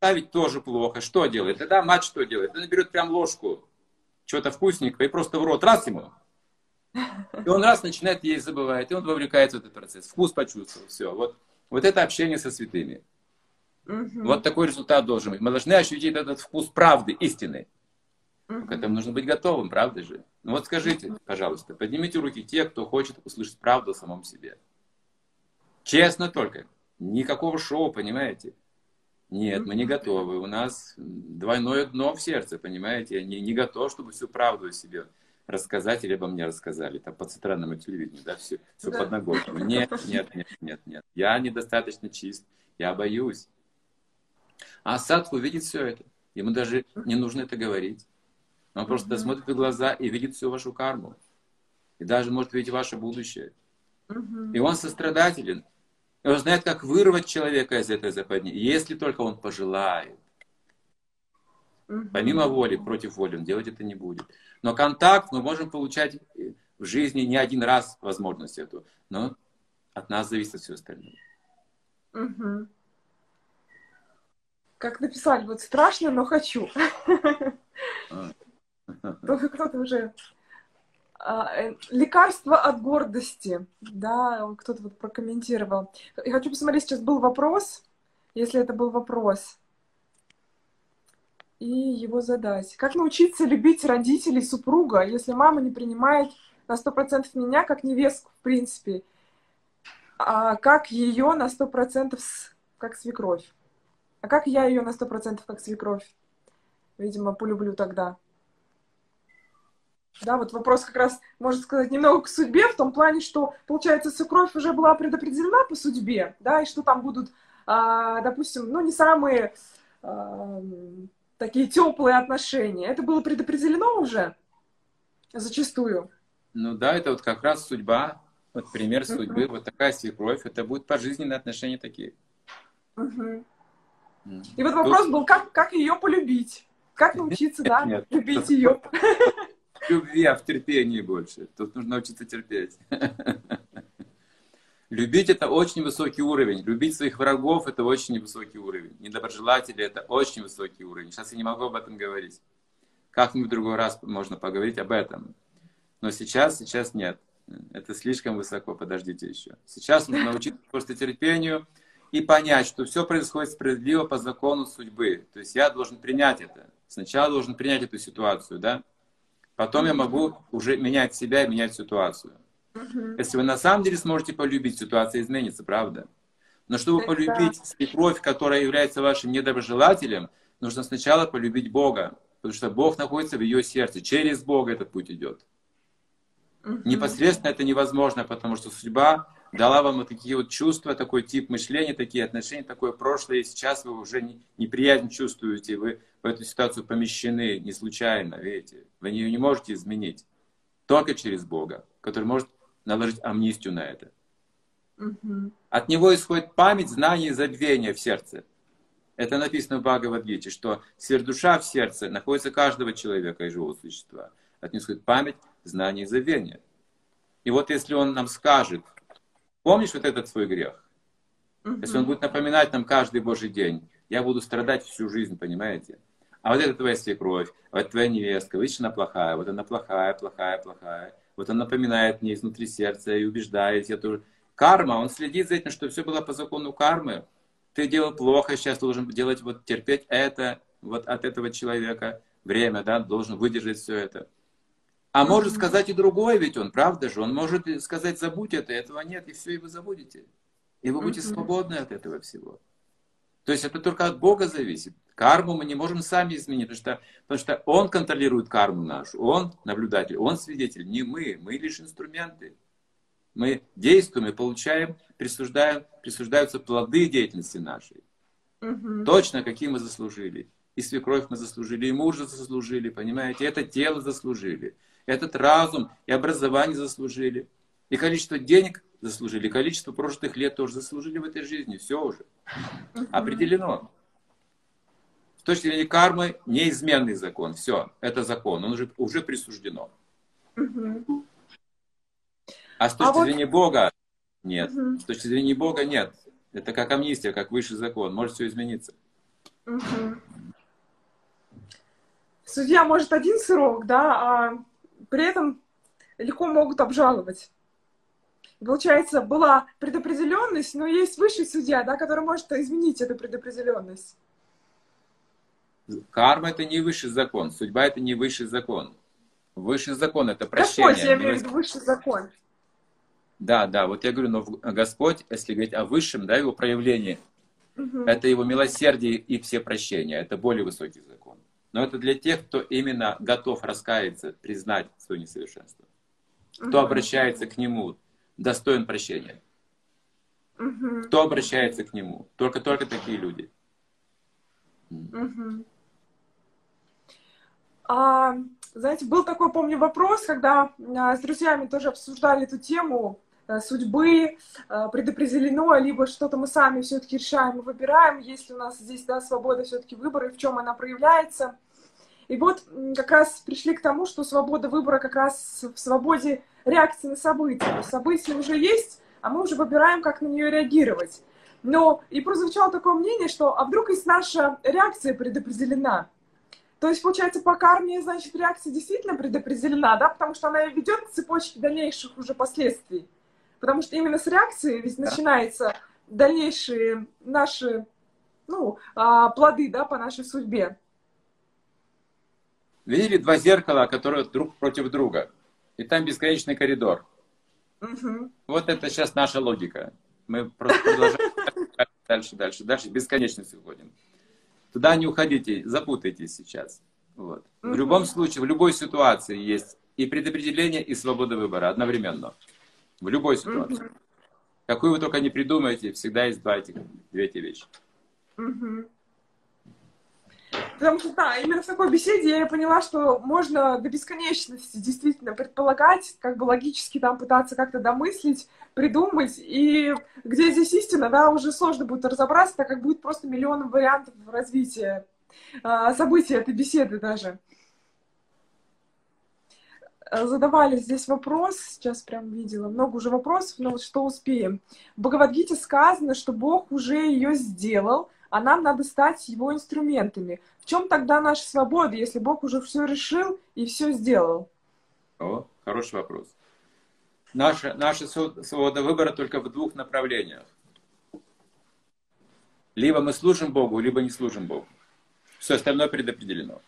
Speaker 2: ставить тоже плохо. Что делает? Тогда мать что делает? Она берет прям ложку чего-то вкусненького и просто в рот раз ему. И он раз начинает есть, забывает, и он вовлекается в этот процесс. Вкус почувствовал, все. Вот, вот это общение со святыми.
Speaker 1: Мгм.
Speaker 2: Вот такой результат должен быть. Мы должны ощутить этот вкус правды, истины.
Speaker 1: Мгм.
Speaker 2: К этому нужно быть готовым, правда же? Ну вот скажите, пожалуйста, поднимите руки те, кто хочет услышать правду о самом себе. Честно только. Никакого шоу, понимаете? Нет, мы не готовы. У нас двойное дно в сердце, понимаете? Я не, не готов, чтобы всю правду о себе рассказать или обо мне рассказали. Там по центральному телевидению, да, все, все
Speaker 1: Да.
Speaker 2: подноготно. Нет, нет, нет, нет, нет. Я недостаточно чист. Я боюсь. А садху видит все это. Ему даже не нужно это говорить. Он просто
Speaker 1: Мгм.
Speaker 2: смотрит в глаза и видит всю вашу карму. И даже может видеть ваше будущее.
Speaker 1: Мгм.
Speaker 2: И он сострадателен. И он знает, как вырвать человека из этой западни, если только он пожелает.
Speaker 1: Мгм.
Speaker 2: Помимо воли, против воли, он делать это не будет. Но контакт мы можем получать в жизни не один раз возможность эту. Но от нас зависит все остальное.
Speaker 1: Мгм. Как написали, вот страшно, но хочу.
Speaker 2: А.
Speaker 1: Только кто-то уже... а, э, Лекарство от гордости. Да, кто-то вот прокомментировал. Я хочу посмотреть, сейчас был вопрос, если это был вопрос, и его задать. Как научиться любить родителей супруга, если мама не принимает на сто процентов меня как невестку, в принципе, а как ее на сто процентов с- как свекровь? А как я ее на сто процентов как свекровь? Видимо, полюблю тогда. Да, вот вопрос как раз, можно сказать, немного к судьбе, в том плане, что, получается, свекровь уже была предопределена по судьбе, да, и что там будут, а, допустим, ну, не самые а, такие теплые отношения. Это было предопределено уже зачастую.
Speaker 2: Ну да, это вот как раз судьба. Вот пример
Speaker 1: Мгм.
Speaker 2: судьбы. Вот такая свекровь. Это будут пожизненные отношения такие.
Speaker 1: Мгм.
Speaker 2: М.
Speaker 1: И вот
Speaker 2: Тут
Speaker 1: вопрос был, как, как ее полюбить? Как научиться,
Speaker 2: нет,
Speaker 1: да,
Speaker 2: нет.
Speaker 1: любить
Speaker 2: Тут
Speaker 1: ее?
Speaker 2: в любви, а в терпении больше. Тут нужно учиться терпеть. Любить это очень высокий уровень. Любить своих врагов это очень высокий уровень. Недоброжелатели это очень высокий уровень. Сейчас я не могу об этом говорить. Как-нибудь в другой раз можно поговорить об этом. Но сейчас, сейчас нет. Это слишком высоко, подождите еще. Сейчас нужно научиться просто терпению и понять, что все происходит справедливо по закону судьбы. То есть я должен принять это. Сначала должен принять эту ситуацию, да? Потом я могу уже менять себя и менять ситуацию.
Speaker 1: Мгм.
Speaker 2: Если вы на самом деле сможете полюбить, ситуация изменится, правда? Но чтобы
Speaker 1: Да.
Speaker 2: полюбить свекровь, которая является вашим недоброжелателем, нужно сначала полюбить Бога. Потому что Бог находится в ее сердце. Через Бога этот путь идет.
Speaker 1: Мгм.
Speaker 2: Непосредственно это невозможно, потому что судьба дала вам вот такие вот чувства, такой тип мышления, такие отношения, такое прошлое, и сейчас вы уже не- неприязнь чувствуете, вы в эту ситуацию помещены не случайно, видите, вы ее не можете изменить, только через Бога, который может наложить амнистию на это.
Speaker 1: Мгм.
Speaker 2: От него исходит память, знание и забвение в сердце. Это написано в Бхагавад-гите, что сверхдуша в сердце находится каждого человека и живого существа. От него исходит память, знание и забвение. И вот если он нам скажет, помнишь вот этот свой грех? Если он
Speaker 1: Мгм.
Speaker 2: будет напоминать нам каждый Божий день, я буду страдать всю жизнь, понимаете? А вот это твоя свекровь, вот твоя невестка, видишь, она плохая, вот она плохая, плохая, плохая. Вот он напоминает мне изнутри сердца и убеждает. Я тоже... Карма, он следит за этим, что все было по закону кармы. Ты делал плохо, сейчас должен делать, вот терпеть это, вот от этого человека. Время, да, должен выдержать все это. А может
Speaker 1: Мгм.
Speaker 2: сказать и другое, ведь он, правда же? Он может сказать, забудь это, этого нет, и все, и вы забудете. И вы будете
Speaker 1: Мгм.
Speaker 2: свободны от этого всего. То есть это только от Бога зависит. Карму мы не можем сами изменить, потому что, потому что Он контролирует карму нашу. Он наблюдатель, Он свидетель, не мы. Мы лишь инструменты. Мы действуем и получаем, присуждаем, присуждаются плоды деятельности нашей.
Speaker 1: Мгм.
Speaker 2: Точно, какие мы заслужили. И свекровь мы заслужили, и мужа заслужили, понимаете? Это тело заслужили. Этот разум и образование заслужили. И количество денег заслужили, и количество прожитых лет тоже заслужили в этой жизни. Все уже
Speaker 1: Мгм.
Speaker 2: определено. С точки зрения кармы неизменный закон. Все, это закон, он уже, уже присуждено.
Speaker 1: Мгм.
Speaker 2: А с
Speaker 1: А
Speaker 2: точки
Speaker 1: вот,
Speaker 2: зрения Бога нет.
Speaker 1: мгм.
Speaker 2: С точки зрения Бога нет. Это как амнистия, как высший закон. Может все измениться.
Speaker 1: Угу. Судья может один срок, да, а при этом легко могут обжаловать. Получается, была предопределенность, но есть высший судья, да, который может изменить эту предопределенность.
Speaker 2: Карма — это не высший закон, судьба — это не высший закон. Высший закон — это прощение.
Speaker 1: Господь, я имею в виду высший закон.
Speaker 2: Да, да, вот я говорю, но Господь, если говорить о высшем, да, его проявлении, угу. это его милосердие и все прощения, это более высокий закон. Но это для тех, кто именно готов раскаяться, признать свое несовершенство. Кто угу. обращается к нему, достоин прощения.
Speaker 1: Угу.
Speaker 2: Кто обращается к нему? Только-только такие люди.
Speaker 1: Угу. А, знаете, был такой, помню, вопрос, когда а, с друзьями тоже обсуждали эту тему а, судьбы, а, предопределено, либо что-то мы сами все-таки решаем и выбираем, есть ли у нас здесь, да, свобода все-таки выбора, и в чем она проявляется. И вот как раз пришли к тому, что свобода выбора как раз в свободе реакции на события. События уже есть, а мы уже выбираем, как на нее реагировать. Но и прозвучало такое мнение, что а вдруг есть наша реакция предопределена? То есть, получается, по карме, значит, реакция действительно предопределена, да, потому что она ведет к цепочке дальнейших уже последствий. Потому что именно с реакции ведь начинаются дальнейшие наши, ну, плоды, да, по нашей судьбе.
Speaker 2: Видели два зеркала, которые друг против друга, и там бесконечный коридор.
Speaker 1: Угу.
Speaker 2: Вот это сейчас наша логика. Мы просто продолжаем дальше, дальше, дальше, бесконечность уходим. Туда не уходите, запутайтесь сейчас. Вот. В любом случае, в любой ситуации есть и предопределение, и свобода выбора одновременно. В любой ситуации. Угу. Какую вы только не придумаете, всегда есть два этих, две эти вещи.
Speaker 1: Угу. Потому что, да, именно в такой беседе я поняла, что можно до бесконечности действительно предполагать, как бы логически там пытаться как-то домыслить, придумать, и где здесь истина, да, уже сложно будет разобраться, так как будет просто миллион вариантов развития а, событий этой беседы даже. Задавали здесь вопрос, сейчас прям видела, много уже вопросов, но вот что успеем. В Бхагавад-гите сказано, что Бог уже ее сделал, а нам надо стать его инструментами. В чем тогда наша свобода, если Бог уже все решил и все сделал?
Speaker 2: О, хороший вопрос. Наша, наша свобода выбора только в двух направлениях. Либо мы служим Богу, либо не служим Богу. Все остальное предопределено.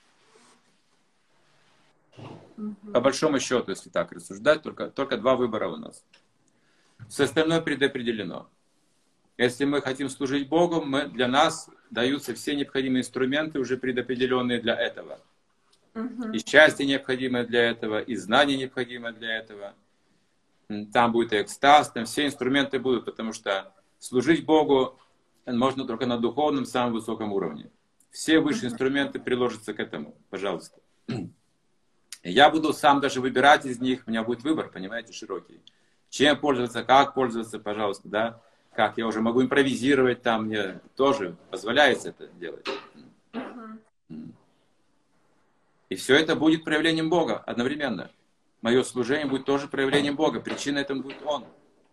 Speaker 2: Угу. По большому счету, если так рассуждать, только, только два выбора у нас. Все остальное предопределено. Если мы хотим служить Богу, мы, для нас даются все необходимые инструменты, уже предопределенные для этого. Uh-huh. И счастье необходимое для этого, и знание необходимое для этого. Там будет и экстаз, там все инструменты будут, потому что служить Богу можно только на духовном, самом высоком уровне. Все высшие uh-huh. инструменты приложатся к этому, пожалуйста. Я буду сам даже выбирать из них, у меня будет выбор, понимаете, широкий. Чем пользоваться, как пользоваться, пожалуйста, да. Как, я уже могу импровизировать, там мне тоже позволяется это делать. Uh-huh. И все это будет проявлением Бога одновременно. Мое служение будет тоже проявлением Бога. Причина этому будет Он.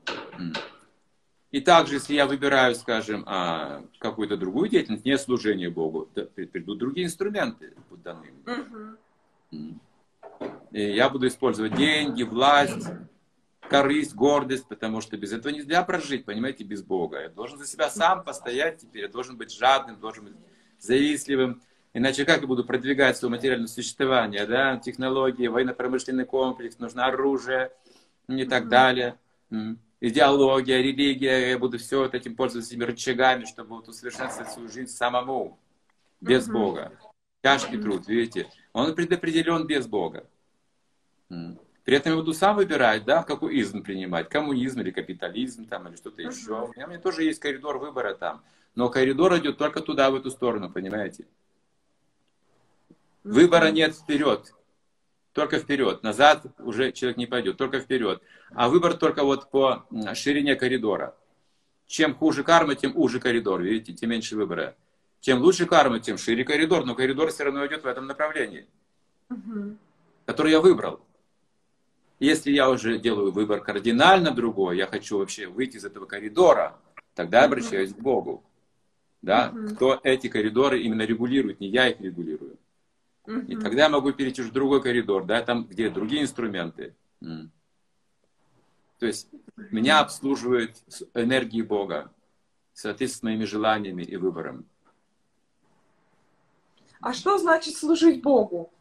Speaker 2: И также, если я выбираю, скажем, какую-то другую деятельность, не служение Богу, придут другие инструменты, будут даны мне. Uh-huh. И я буду использовать деньги, власть, корысть, гордость, потому что без этого нельзя прожить, понимаете, без Бога. Я должен за себя сам постоять теперь, я должен быть жадным, должен быть завистливым. Иначе как я буду продвигать свое материальное существование, да, технологии, военно-промышленный комплекс, нужно оружие и так далее. Идеология, религия, я буду все вот этим пользоваться этими рычагами, чтобы вот усовершенствовать свою жизнь самому, без uh-huh. Бога. Тяжкий uh-huh. труд, видите, он предопределен без Бога. При этом я буду сам выбирать, да, какой изм принимать, коммунизм или капитализм, там, или что-то uh-huh. еще. У меня, у меня тоже есть коридор выбора там, но коридор идет только туда, в эту сторону, понимаете? Uh-huh. Выбора нет вперед, только вперед, назад уже человек не пойдет, только вперед. А выбор только вот по ширине коридора. Чем хуже карма, тем уже коридор, видите, тем меньше выбора. Чем лучше карма, тем шире коридор, но коридор все равно идет в этом направлении, uh-huh. который я выбрал. Если я уже делаю выбор кардинально другой, я хочу вообще выйти из этого коридора, тогда я обращаюсь к Богу. Да?
Speaker 1: Мгм.
Speaker 2: Кто эти коридоры именно регулирует, не я их регулирую. И
Speaker 1: Мгм.
Speaker 2: тогда я могу перейти в другой коридор, да, там, где другие инструменты. М. То есть меня обслуживает с- энергии Бога, соответственно, моими желаниями и выбором.
Speaker 1: А что значит служить Богу?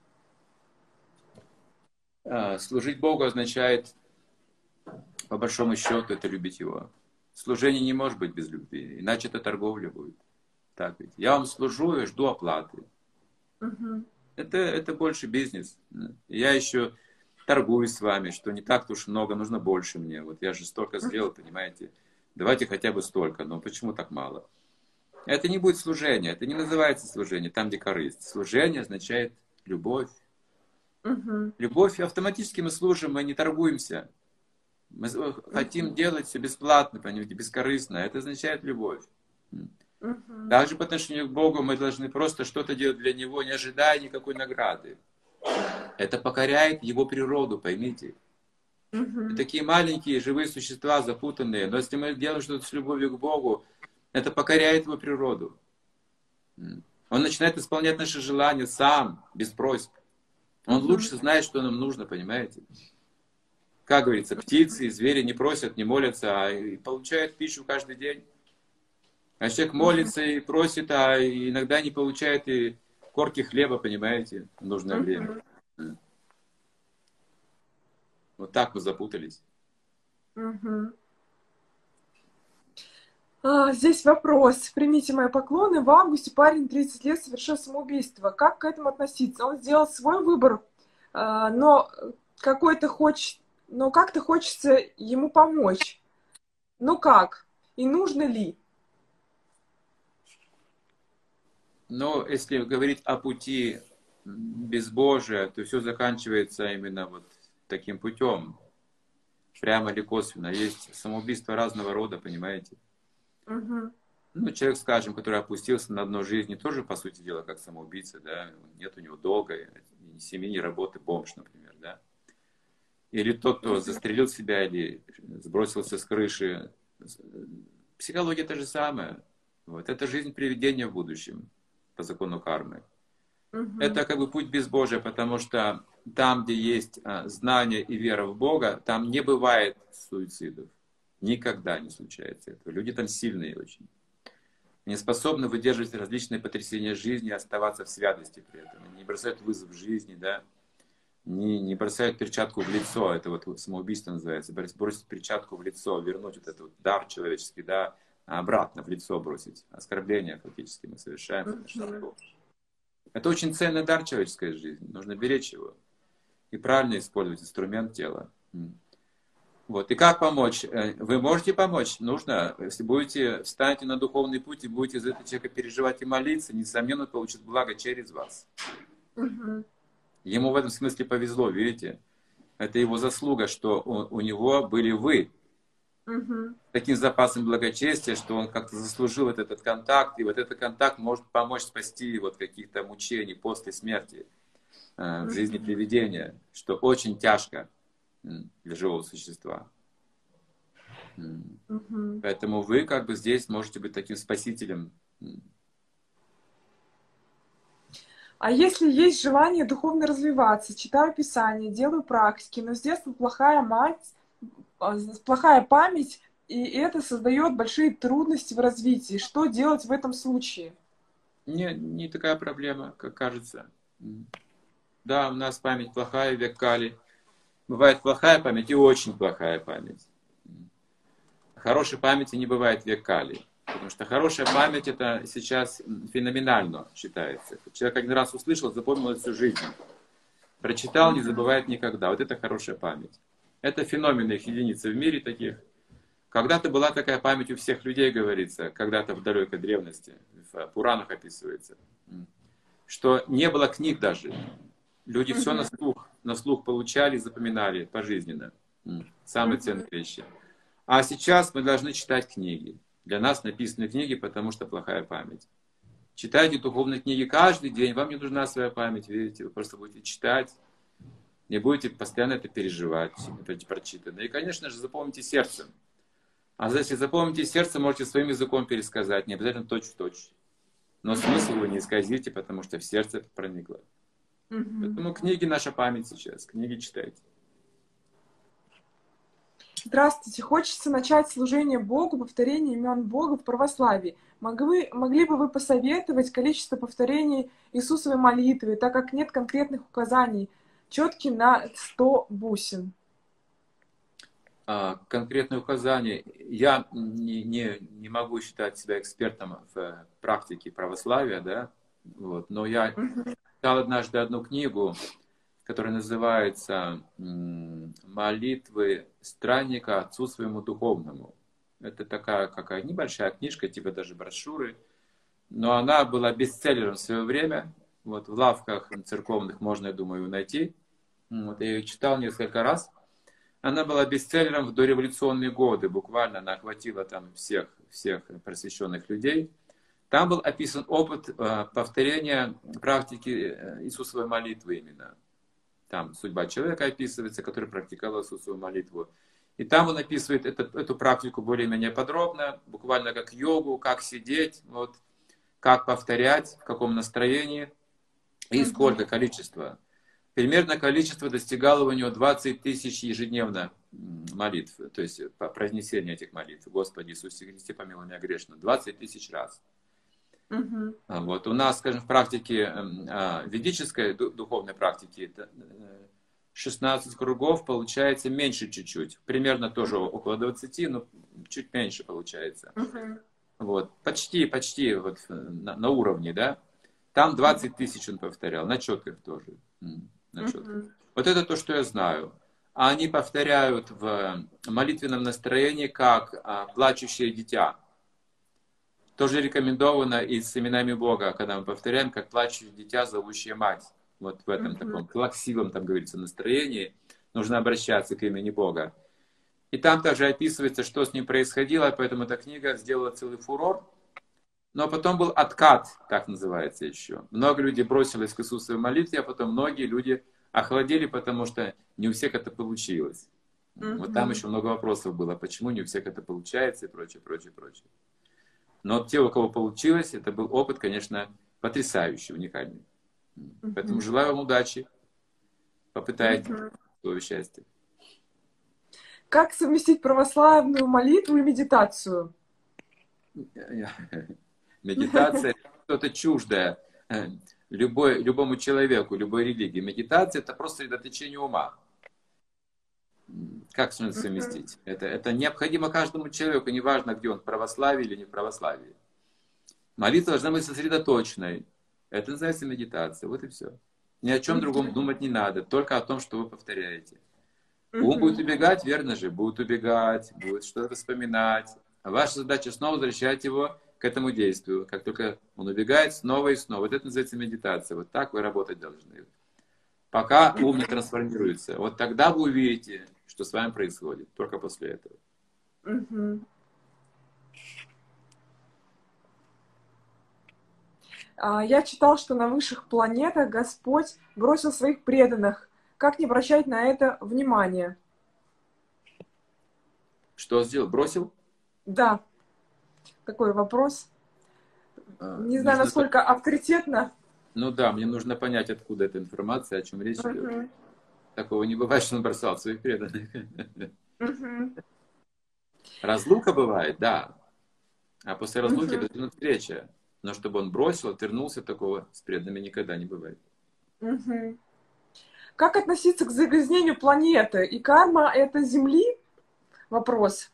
Speaker 2: А, Служить Богу означает, по большому счету, это любить Его. Служение не может быть без любви, иначе это торговля будет. Так ведь. Я вам служу и жду оплаты.
Speaker 1: Мгм.
Speaker 2: Это, это больше бизнес. Я еще торгуюсь с вами, что не так-то уж много, нужно больше мне. Вот я же столько сделал, понимаете. Давайте хотя бы столько, но почему так мало? Это не будет служение, это не называется служение, там где корысть. Служение означает любовь.
Speaker 1: Мгм.
Speaker 2: Любовь, автоматически мы служим, мы не торгуемся. Мы хотим делать все бесплатно, понимаете, бескорыстно. Это означает любовь.
Speaker 1: Мгм.
Speaker 2: Также по отношению к Богу мы должны просто что-то делать для Него, не ожидая никакой награды. Это покоряет Его природу, поймите. Мы
Speaker 1: Мгм.
Speaker 2: такие маленькие живые существа, запутанные. Но если мы делаем что-то с любовью к Богу, это покоряет Его природу. Он начинает исполнять наши желания сам, без просьб. Он
Speaker 1: Мгм.
Speaker 2: лучше знает, что нам нужно, понимаете? Как говорится, птицы и звери не просят, не молятся, а и получают пищу каждый день. А человек
Speaker 1: Мгм.
Speaker 2: молится и просит, а иногда не получает и корки хлеба, понимаете, в нужное время.
Speaker 1: Мгм.
Speaker 2: Вот так мы запутались.
Speaker 1: Мгм. А, здесь вопрос. Примите мои поклоны. В августе парень тридцать лет совершил самоубийство. Как к этому относиться? Он сделал свой выбор, а, но какой-то хочет, но как-то хочется ему помочь. Ну как? И нужно ли?
Speaker 2: Но если говорить о пути безбожия, то все заканчивается именно вот таким путем. Прямо или косвенно. Есть самоубийство разного рода, понимаете?
Speaker 1: Мгм.
Speaker 2: Ну, человек, скажем, который опустился на дно жизни, тоже, по сути дела, как самоубийца, да? Нет у него долга, ни семьи, ни работы, бомж, например, да? Или тот, кто застрелил себя или сбросился с крыши. Психология та же самая. Вот. Это жизнь приведения в будущем по закону кармы.
Speaker 1: Мгм.
Speaker 2: Это как бы путь безбожия, потому что там, где есть а, знание и вера в Бога, там не бывает суицидов. Никогда не случается этого. Люди там сильные очень. Они способны выдерживать различные потрясения жизни и оставаться в святости при этом. Они не бросают вызов жизни, да, не, не бросают перчатку в лицо, это вот самоубийство называется, бросить перчатку в лицо, вернуть вот этот вот дар человеческий, да, обратно в лицо бросить. Оскорбление фактически мы совершаем по отношению к
Speaker 1: Мгм.
Speaker 2: Богу. Это очень ценный дар человеческой жизни, нужно беречь его и правильно использовать инструмент тела. Вот. И как помочь? Вы можете помочь? Нужно, если будете, встанете на духовный путь и будете за этого человека переживать и молиться, несомненно, он получит благо через вас.
Speaker 1: Мгм.
Speaker 2: Ему в этом смысле повезло, видите? Это его заслуга, что у, у него были вы.
Speaker 1: Мгм.
Speaker 2: Таким запасом благочестия, что он как-то заслужил вот этот контакт, и вот этот контакт может помочь спасти вот каких-то мучений после смерти э, в жизни
Speaker 1: Мгм.
Speaker 2: привидения, что очень тяжко м, для живого существа. М.
Speaker 1: Мгм.
Speaker 2: Поэтому вы как бы здесь можете быть таким спасителем. М.
Speaker 1: А если есть желание духовно развиваться, читаю Писание, делаю практики, но с детства плохая мать, а, плохая память, и это создает большие трудности в развитии. Что делать в этом случае?
Speaker 2: Не, не такая проблема, как кажется. М. Да, у нас память плохая, век Кали. Бывает плохая память и очень плохая память. Хорошей памяти не бывает век Кали. Потому что хорошая память это сейчас феноменально считается. Человек один раз услышал, запомнил всю жизнь. Прочитал, не
Speaker 1: Мгм.
Speaker 2: забывает никогда. Вот это хорошая память. Это феномены, их единицы в мире таких. Когда-то была такая память у всех людей, говорится, когда-то в далекой древности, в Пуранах описывается, что не было книг даже. Люди все на
Speaker 1: Мгм.
Speaker 2: слух, на слух получали, запоминали пожизненно. Самые ценные
Speaker 1: Мгм.
Speaker 2: вещи. А сейчас мы должны читать книги. Для нас написаны книги, потому что плохая память. Читайте духовные книги каждый день. Вам не нужна своя память, видите. Вы просто будете читать. Не будете постоянно это переживать, это прочитано. И, конечно же, запомните сердцем. А если запомните сердце, можете своим языком пересказать, не обязательно точь-в-точь. Но смысл вы не исказите, потому что в сердце это проникло.
Speaker 1: Мгм.
Speaker 2: Поэтому книги наша память сейчас, книги читайте.
Speaker 1: Здравствуйте. Хочется начать служение Богу, повторение имен Бога в православии. Могли, могли бы вы посоветовать количество повторений Иисусовой молитвы, так как нет конкретных указаний, четкий на сто бусин?
Speaker 2: А, конкретные указания. Я не, не, не могу считать себя экспертом в практике православия, да, вот, но я читал однажды одну книгу, которая называется «Молитвы странника отцу своему духовному». Это такая какая небольшая книжка, типа даже брошюры, но она была бестселлером в свое время. Вот, в лавках церковных можно, я думаю, найти. Вот, я ее читал несколько раз. Она была бестселлером в дореволюционные годы, буквально она охватила там всех, всех просвещенных людей. Там был описан опыт э, повторения практики Иисусовой молитвы именно. Там судьба человека описывается, который практиковал Иисусову молитву. И там он описывает это, эту практику более-менее подробно, буквально как йогу, как сидеть, вот, как повторять, в каком настроении и сколько количества. Примерно количество достигало у него двадцать тысяч ежедневно молитв, то есть произнесение этих молитв. Господи Иисусе Христе, помилуй меня грешного. двадцать тысяч раз.
Speaker 1: Угу.
Speaker 2: Вот. У нас, скажем, в практике, ведической духовной практике, это шестнадцать кругов получается меньше чуть-чуть. Примерно тоже около двадцати, но чуть меньше получается.
Speaker 1: Угу.
Speaker 2: Вот. Почти, почти вот на, на уровне, да. Там двадцать тысяч он повторял, на четках тоже. На четках.
Speaker 1: Угу.
Speaker 2: Вот это то, что я знаю. А они повторяют в молитвенном настроении, как а, плачущее дитя. Тоже рекомендовано и с именами Бога, когда мы повторяем, как плачущее дитя, зовущее мать. Вот в этом таком плаксивом, там говорится, настроении нужно обращаться к имени Бога. И там также описывается, что с ним происходило, поэтому эта книга сделала целый фурор. Но потом был откат, так называется еще. Много людей бросилось к Иисусовой молитве, а потом многие люди охладели, потому что не у всех это получилось. Mm-hmm. Вот там еще много вопросов было, почему не у всех это получается и прочее, прочее, прочее. Но те, у кого получилось, это был опыт, конечно, потрясающий, уникальный. Mm-hmm. Поэтому желаю вам удачи. Попытайтесь mm-hmm. свое счастье.
Speaker 1: Как совместить православную молитву и медитацию?
Speaker 2: Медитация – что-то чуждое любой, любому человеку, любой религии. Медитация – это просто сосредоточение ума. Как это совместить? Это, это необходимо каждому человеку, неважно, где он, в православии или не в православии. Молитва должна быть сосредоточенной. Это называется медитация. Вот и все. Ни о чем другом думать не надо, только о том, что вы повторяете. Ум будет убегать, верно же? Будет убегать, будет что-то вспоминать. А ваша задача снова возвращать его к этому действию. Как только он убегает, снова и снова. Вот это называется медитация. Вот так вы работать должны. Пока ум не трансформируется. Вот тогда вы увидите, что с вами происходит. Только после этого.
Speaker 1: Угу. Я читал, что на высших планетах Господь бросил своих преданных. Как не обращать на это внимание?
Speaker 2: Что сделал? Бросил?
Speaker 1: Да. Такой вопрос.
Speaker 2: А,
Speaker 1: не знаю,
Speaker 2: нужно...
Speaker 1: насколько авторитетно.
Speaker 2: Ну да, мне нужно понять, откуда эта информация, о чем речь
Speaker 1: uh-huh.
Speaker 2: идет. Такого не бывает, что он бросал своих преданных.
Speaker 1: Uh-huh.
Speaker 2: Разлука бывает, да. А после разлуки
Speaker 1: uh-huh.
Speaker 2: это встреча. Но чтобы он бросил, отвернулся, такого с преданными никогда не бывает.
Speaker 1: Uh-huh. Как относиться к загрязнению планеты? И карма это Земли? Вопрос.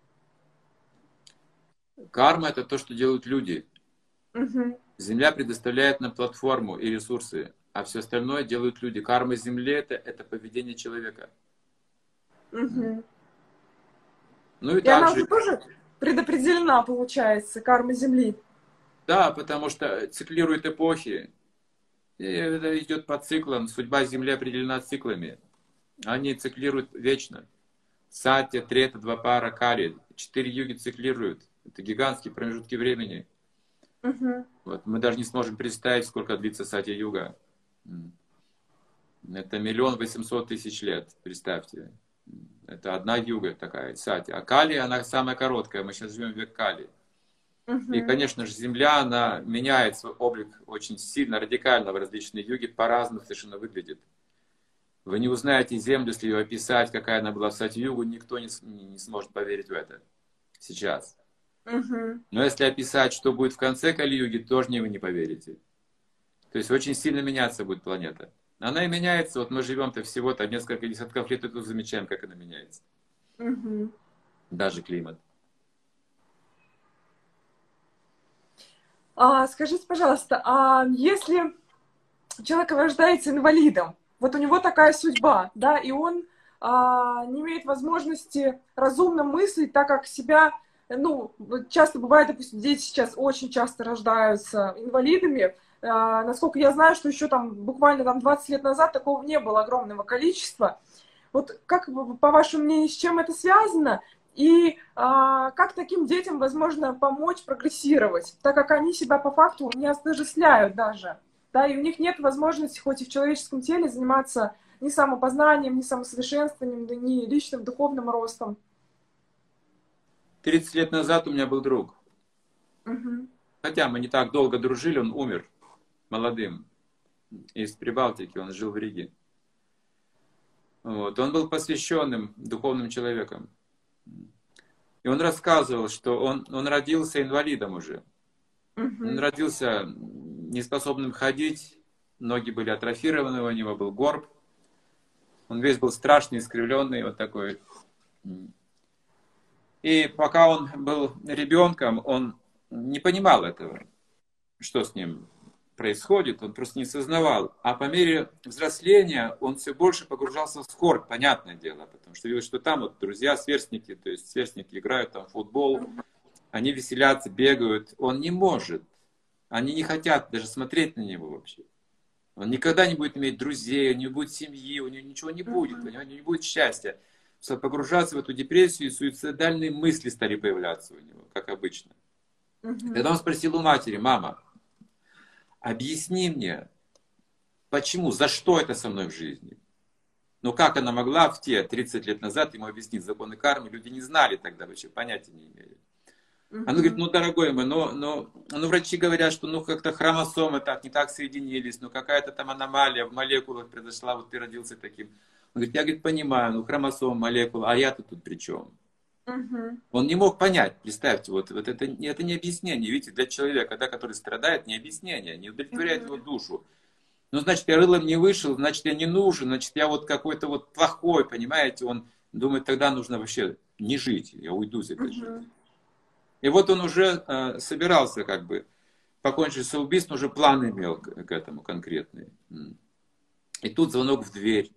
Speaker 2: Карма это то, что делают люди.
Speaker 1: Uh-huh.
Speaker 2: Земля предоставляет нам платформу и ресурсы, а все остальное делают люди. Карма Земли это, это поведение человека.
Speaker 1: Uh-huh.
Speaker 2: Ну и,
Speaker 1: и
Speaker 2: также...
Speaker 1: она же тоже предопределена, получается, карма Земли.
Speaker 2: Да, потому что циклируют эпохи. И это идет по циклам. Судьба Земли определена циклами. Они циклируют вечно. Сатья, Трета, Двапара, Кали. Четыре юги циклируют. Это гигантские промежутки времени.
Speaker 1: Uh-huh.
Speaker 2: Вот. Мы даже не сможем представить, сколько длится Сатья-юга. Это миллион восемьсот тысяч лет, представьте. Это одна юга такая, сати. А Кали, она самая короткая. Мы сейчас живем в век Кали.
Speaker 1: Мгм.
Speaker 2: И, конечно же, Земля, она меняет свой облик очень сильно, радикально в различные юги, по-разному совершенно выглядит. Вы не узнаете Землю, если ее описать, какая она была в сати-югу, никто не, не сможет поверить в это сейчас.
Speaker 1: Мгм.
Speaker 2: Но если описать, что будет в конце Кали-юги, тоже не, вы не поверите. То есть очень сильно меняться будет планета. Она и меняется, вот мы живем-то всего-то несколько десятков лет, и тут замечаем, как она меняется.
Speaker 1: Мгм.
Speaker 2: Даже климат.
Speaker 1: А, скажите, пожалуйста, а если человек рождается инвалидом, вот у него такая судьба, да, и он а, не имеет возможности разумно мыслить, так как себя, ну, вот часто бывает, допустим, дети сейчас очень часто рождаются инвалидами. А, насколько я знаю, что еще там буквально там двадцать лет назад такого не было огромного количества. Вот как, вы- по вашему мнению, с чем это связано? И а, как таким детям возможно помочь прогрессировать, так как они себя по факту не осуществляют даже, да, и у них нет возможности, хоть и в человеческом теле, заниматься ни самопознанием, ни самосовершенствованием, да ни личным духовным ростом.
Speaker 2: тридцать лет назад у меня был друг.
Speaker 1: Мгм.
Speaker 2: Хотя мы не так долго дружили, он умер молодым. Из Прибалтики, он жил в Риге. Вот. Он был посвященным духовным человеком. И он рассказывал, что он, он родился инвалидом уже. Он
Speaker 1: Мгм.
Speaker 2: родился неспособным ходить, ноги были атрофированы, у него был горб. Он весь был страшный, искривленный, вот такой. И пока он был ребенком, он не понимал этого, что с ним происходит, он просто не сознавал. А по мере взросления он все больше погружался в скорбь, понятное дело, потому что видел, что там вот друзья, сверстники, то есть сверстники играют там в футбол, они веселятся, бегают. Он не может, они не хотят даже смотреть на него вообще. Он никогда не будет иметь друзей, у него не будет семьи, у него ничего не будет, у него не будет счастья. Стал погружаться в эту депрессию, и суицидальные мысли стали появляться у него, как обычно.
Speaker 1: Мгм.
Speaker 2: Когда он спросил у матери: мама, объясни мне, почему, за что это со мной в жизни? Ну как она могла в те тридцать лет назад ему объяснить законы кармы? Люди не знали тогда вообще, понятия не имели. Она говорит:
Speaker 1: Мгм.
Speaker 2: ну, дорогой мой, но, но, ну, врачи говорят, что ну как-то хромосомы так, не так соединились, ну какая-то там аномалия в молекулах произошла, вот ты родился таким. Он говорит: я, говорит, понимаю, ну хромосом, молекула, а я-то тут при чем?
Speaker 1: Мгм.
Speaker 2: Он не мог понять, представьте, вот, вот это, это не объяснение, видите, для человека, да, который страдает, не объяснение, не удовлетворяет его
Speaker 1: Мгм.
Speaker 2: душу. Ну, значит, я рылом не вышел, значит, я не нужен, значит, я вот какой-то вот плохой, понимаете, он думает, тогда нужно вообще не жить, я уйду из этой жизни.
Speaker 1: Мгм.
Speaker 2: И вот он уже э, собирался как бы покончить с самоубийством, уже план имел к, к этому конкретный. М. И тут звонок в дверь.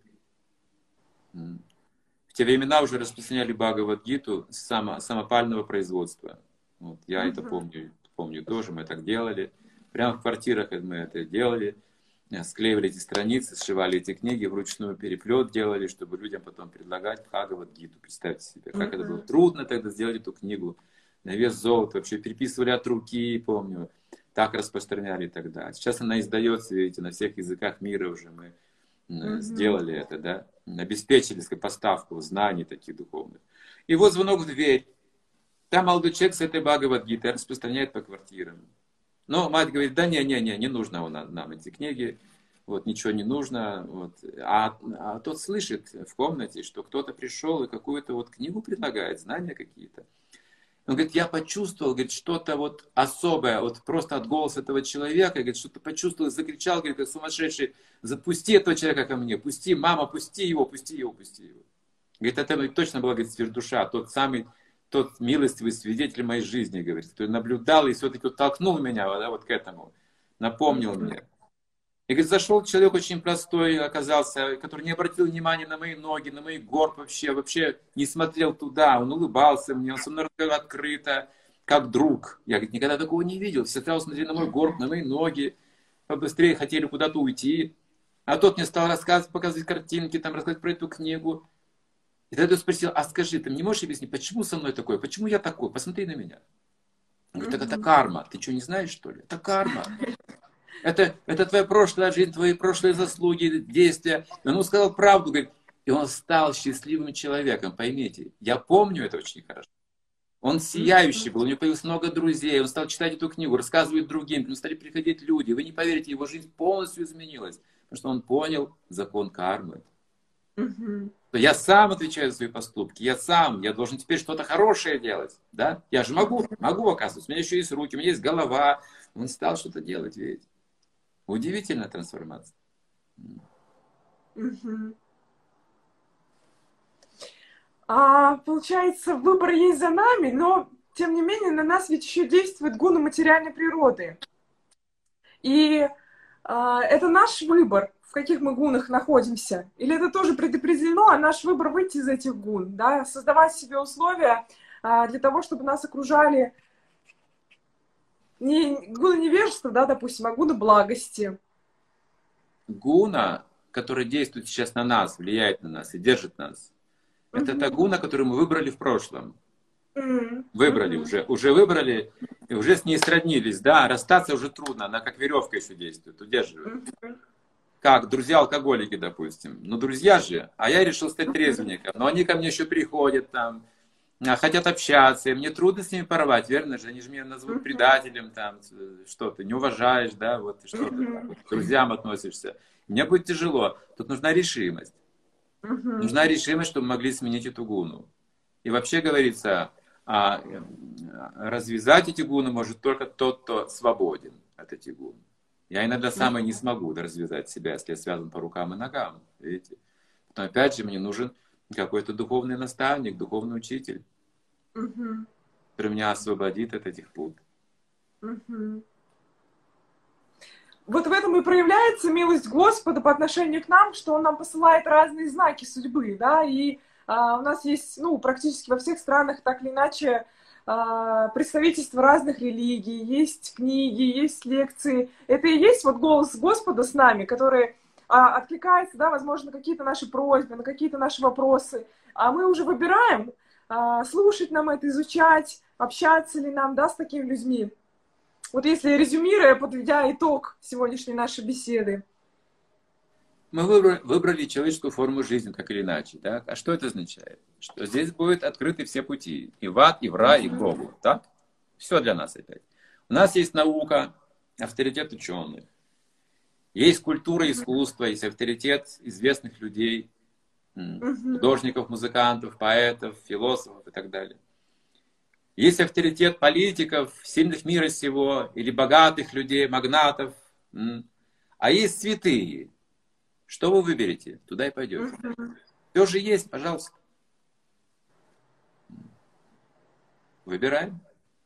Speaker 2: М. В те времена уже распространяли Бхагавад-гиту с само, самопального производства. Вот, я это
Speaker 1: Мгм.
Speaker 2: помню, помню тоже, мы так делали. Прямо в квартирах мы это делали. Э, Склеивали эти страницы, сшивали эти книги, вручную переплет делали, чтобы людям потом предлагать Бхагавад-гиту. Представьте себе, как это было
Speaker 1: Мгм.
Speaker 2: трудно тогда сделать эту книгу на вес золота. Вообще переписывали от руки, помню. Так распространяли тогда. Сейчас она издается, видите, на всех языках мира уже мы э,
Speaker 1: Мгм.
Speaker 2: сделали это, да, обеспечили, сказать, поставку знаний таких духовных. И вот звонок в дверь. Там молодой человек с этой Бхагавад-гитой распространяет по квартирам. Но мать говорит: да не, не, не, не нужно нам, нам эти книги, вот ничего не нужно. Вот. А, а тот слышит в комнате, что кто-то пришел и какую-то вот книгу предлагает, знания какие-то. Он говорит: я почувствовал, говорит, что-то вот особое, вот просто от голоса этого человека, говорит, что-то почувствовал, закричал, говорит, как сумасшедший: запусти этого человека ко мне, пусти, мама, пусти его, пусти его, пусти его. Говорит, это точно была, говорит, сверхдуша, тот самый, тот милостивый свидетель моей жизни, говорит, который наблюдал и все-таки вот толкнул меня, да, вот к этому, напомнил
Speaker 1: Мгм.
Speaker 2: мне. И, говорит, зашел человек очень простой, оказался, который не обратил внимания на мои ноги, на мои горб вообще, вообще не смотрел туда, он улыбался мне, он со мной разговаривал открыто, как друг. Я, говорит, никогда такого не видел, все сразу смотрели на мой горб, на мои ноги, побыстрее хотели куда-то уйти. А тот мне стал рассказывать, показывать картинки, там, рассказывать про эту книгу. И тогда я спросил: а скажи, ты мне можешь объяснить, почему со мной такое, почему я такой, посмотри на меня. Он говорит: так это
Speaker 1: Мгм.
Speaker 2: карма, ты что, не знаешь, что ли? Это карма. Это, это твоя прошлая жизнь, твои прошлые заслуги, действия. И он ему сказал правду, говорит: И он стал счастливым человеком, поймите. Я помню это очень хорошо. Он сияющий был, у него появилось много друзей, он стал читать эту книгу, рассказывать другим, к нему стали приходить люди. Вы не поверите, его жизнь полностью изменилась, потому что он понял закон кармы.
Speaker 1: Мгм.
Speaker 2: Я сам отвечаю за свои поступки, я сам, я должен теперь что-то хорошее делать, да? Я же могу, могу, оказывается, у меня еще есть руки, у меня есть голова. Он стал что-то делать, видите? Удивительная трансформация.
Speaker 1: Мгм. А, получается, выбор есть за нами, но, тем не менее, на нас ведь еще действует гуна материальной природы. И а, это наш выбор, в каких мы гунах находимся. Или это тоже предопределено, а наш выбор выйти из этих гун, да, создавать себе условия а, для того, чтобы нас окружали не гуны невежества, да, допустим, а гуны благости.
Speaker 2: Гуна, которая действует сейчас на нас, влияет на нас и держит нас, это та
Speaker 1: Мгм.
Speaker 2: гуна, которую мы выбрали в прошлом.
Speaker 1: М,
Speaker 2: Выбрали
Speaker 1: мгм.
Speaker 2: уже, уже выбрали, и уже с ней сроднились, да, расстаться уже трудно, она как веревка еще действует, удерживает.
Speaker 1: Мгм.
Speaker 2: Как друзья-алкоголики, допустим. Ну, друзья же, а я решил стать трезвенником, но они ко мне еще приходят там, а, хотят общаться, и мне трудно с ними порвать, верно же? Они же меня назовут
Speaker 1: Мгм.
Speaker 2: предателем, там, что ты не уважаешь, да, вот что-то так,
Speaker 1: Мгм.
Speaker 2: вот, к друзьям относишься. Мне будет тяжело. Тут нужна решимость.
Speaker 1: Мгм.
Speaker 2: Нужна решимость, чтобы могли сменить эту гуну. И вообще говорится, а, э, развязать эти гуны может только тот, кто свободен от этих гун. Я иногда сам и не смогу развязать себя, если я связан по рукам и ногам. Видите? Но опять же, мне нужен какой-то духовный наставник, духовный учитель,
Speaker 1: Мгм.
Speaker 2: который меня освободит от этих пут.
Speaker 1: Мгм. Вот в этом и проявляется милость Господа по отношению к нам, что Он нам посылает разные знаки судьбы, да, и а, у нас есть, ну, практически во всех странах так или иначе а, представительство разных религий, есть книги, есть лекции. Это и есть вот голос Господа с нами, который а, откликается, да, возможно, на какие-то наши просьбы, на какие-то наши вопросы, а мы уже выбираем, а, слушать нам это, изучать, общаться ли нам, да, с такими людьми. Вот если резюмируя, подведя итог сегодняшней нашей беседы.
Speaker 2: Мы выбрали, выбрали человеческую форму жизни, так или иначе. Так? А что это означает? Что здесь будут открыты все пути. И в ад, и в рай, и к Богу. Так? Все для нас опять. У нас есть наука, авторитет ученых. Есть культура, искусство, есть авторитет известных людей,
Speaker 1: Мгм.
Speaker 2: художников, музыкантов, поэтов, философов и так далее. Есть авторитет политиков, сильных мира сего, или богатых людей, магнатов. А есть святые. Что вы выберете, туда и пойдете.
Speaker 1: Мгм.
Speaker 2: Все же есть, пожалуйста. Выбираем.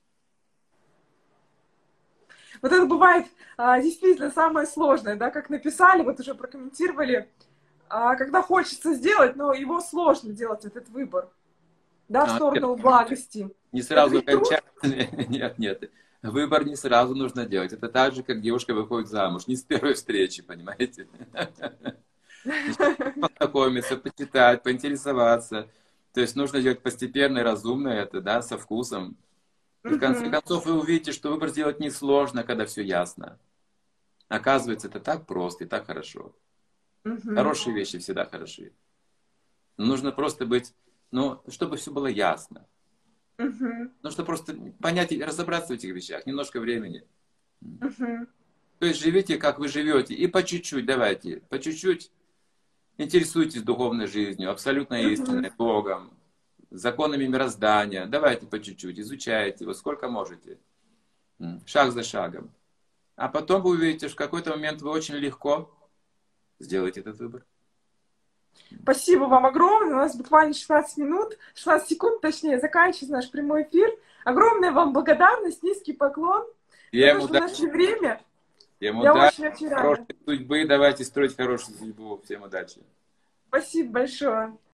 Speaker 1: Вот это бывает а, действительно самое сложное, да, как написали, вот уже прокомментировали, а, когда хочется сделать, но его сложно делать, этот выбор, да, в
Speaker 2: А, нет,
Speaker 1: сторону благости.
Speaker 2: не
Speaker 1: Это
Speaker 2: сразу
Speaker 1: ведь труд.
Speaker 2: окончательно. Нет, нет. Выбор не сразу нужно делать. Это так же, как девушка выходит замуж. Не с первой встречи, понимаете? Сначала познакомиться, почитать, поинтересоваться. То есть нужно делать постепенно и разумно это, да, со вкусом. И в конце
Speaker 1: Мгм.
Speaker 2: концов вы увидите, что выбор сделать несложно, когда все ясно. Оказывается, это так просто и так хорошо.
Speaker 1: Мгм.
Speaker 2: Хорошие вещи всегда хороши. Но нужно просто быть, ну, чтобы все было ясно.
Speaker 1: Мгм.
Speaker 2: Нужно просто понять и разобраться в этих вещах. Немножко времени.
Speaker 1: Мгм.
Speaker 2: То есть живите, как вы живете. И по чуть-чуть давайте. По чуть-чуть интересуйтесь духовной жизнью, абсолютной
Speaker 1: Мгм.
Speaker 2: истиной, Богом, законами мироздания. Давайте по чуть-чуть. Изучайте его сколько можете. Шаг за шагом. А потом вы увидите, что в какой-то момент вы очень легко сделаете этот выбор.
Speaker 1: Спасибо вам огромное. У нас буквально шестнадцать минут, шестнадцать секунд, точнее, заканчивается наш прямой эфир. Огромная вам благодарность, низкий поклон за то,
Speaker 2: Всем
Speaker 1: что вы
Speaker 2: удачи.
Speaker 1: нашли время.
Speaker 2: Всем
Speaker 1: Я
Speaker 2: удачи.
Speaker 1: очень-очень рада.
Speaker 2: Хорошей судьбы. Давайте строить хорошую судьбу. Всем удачи.
Speaker 1: Спасибо большое.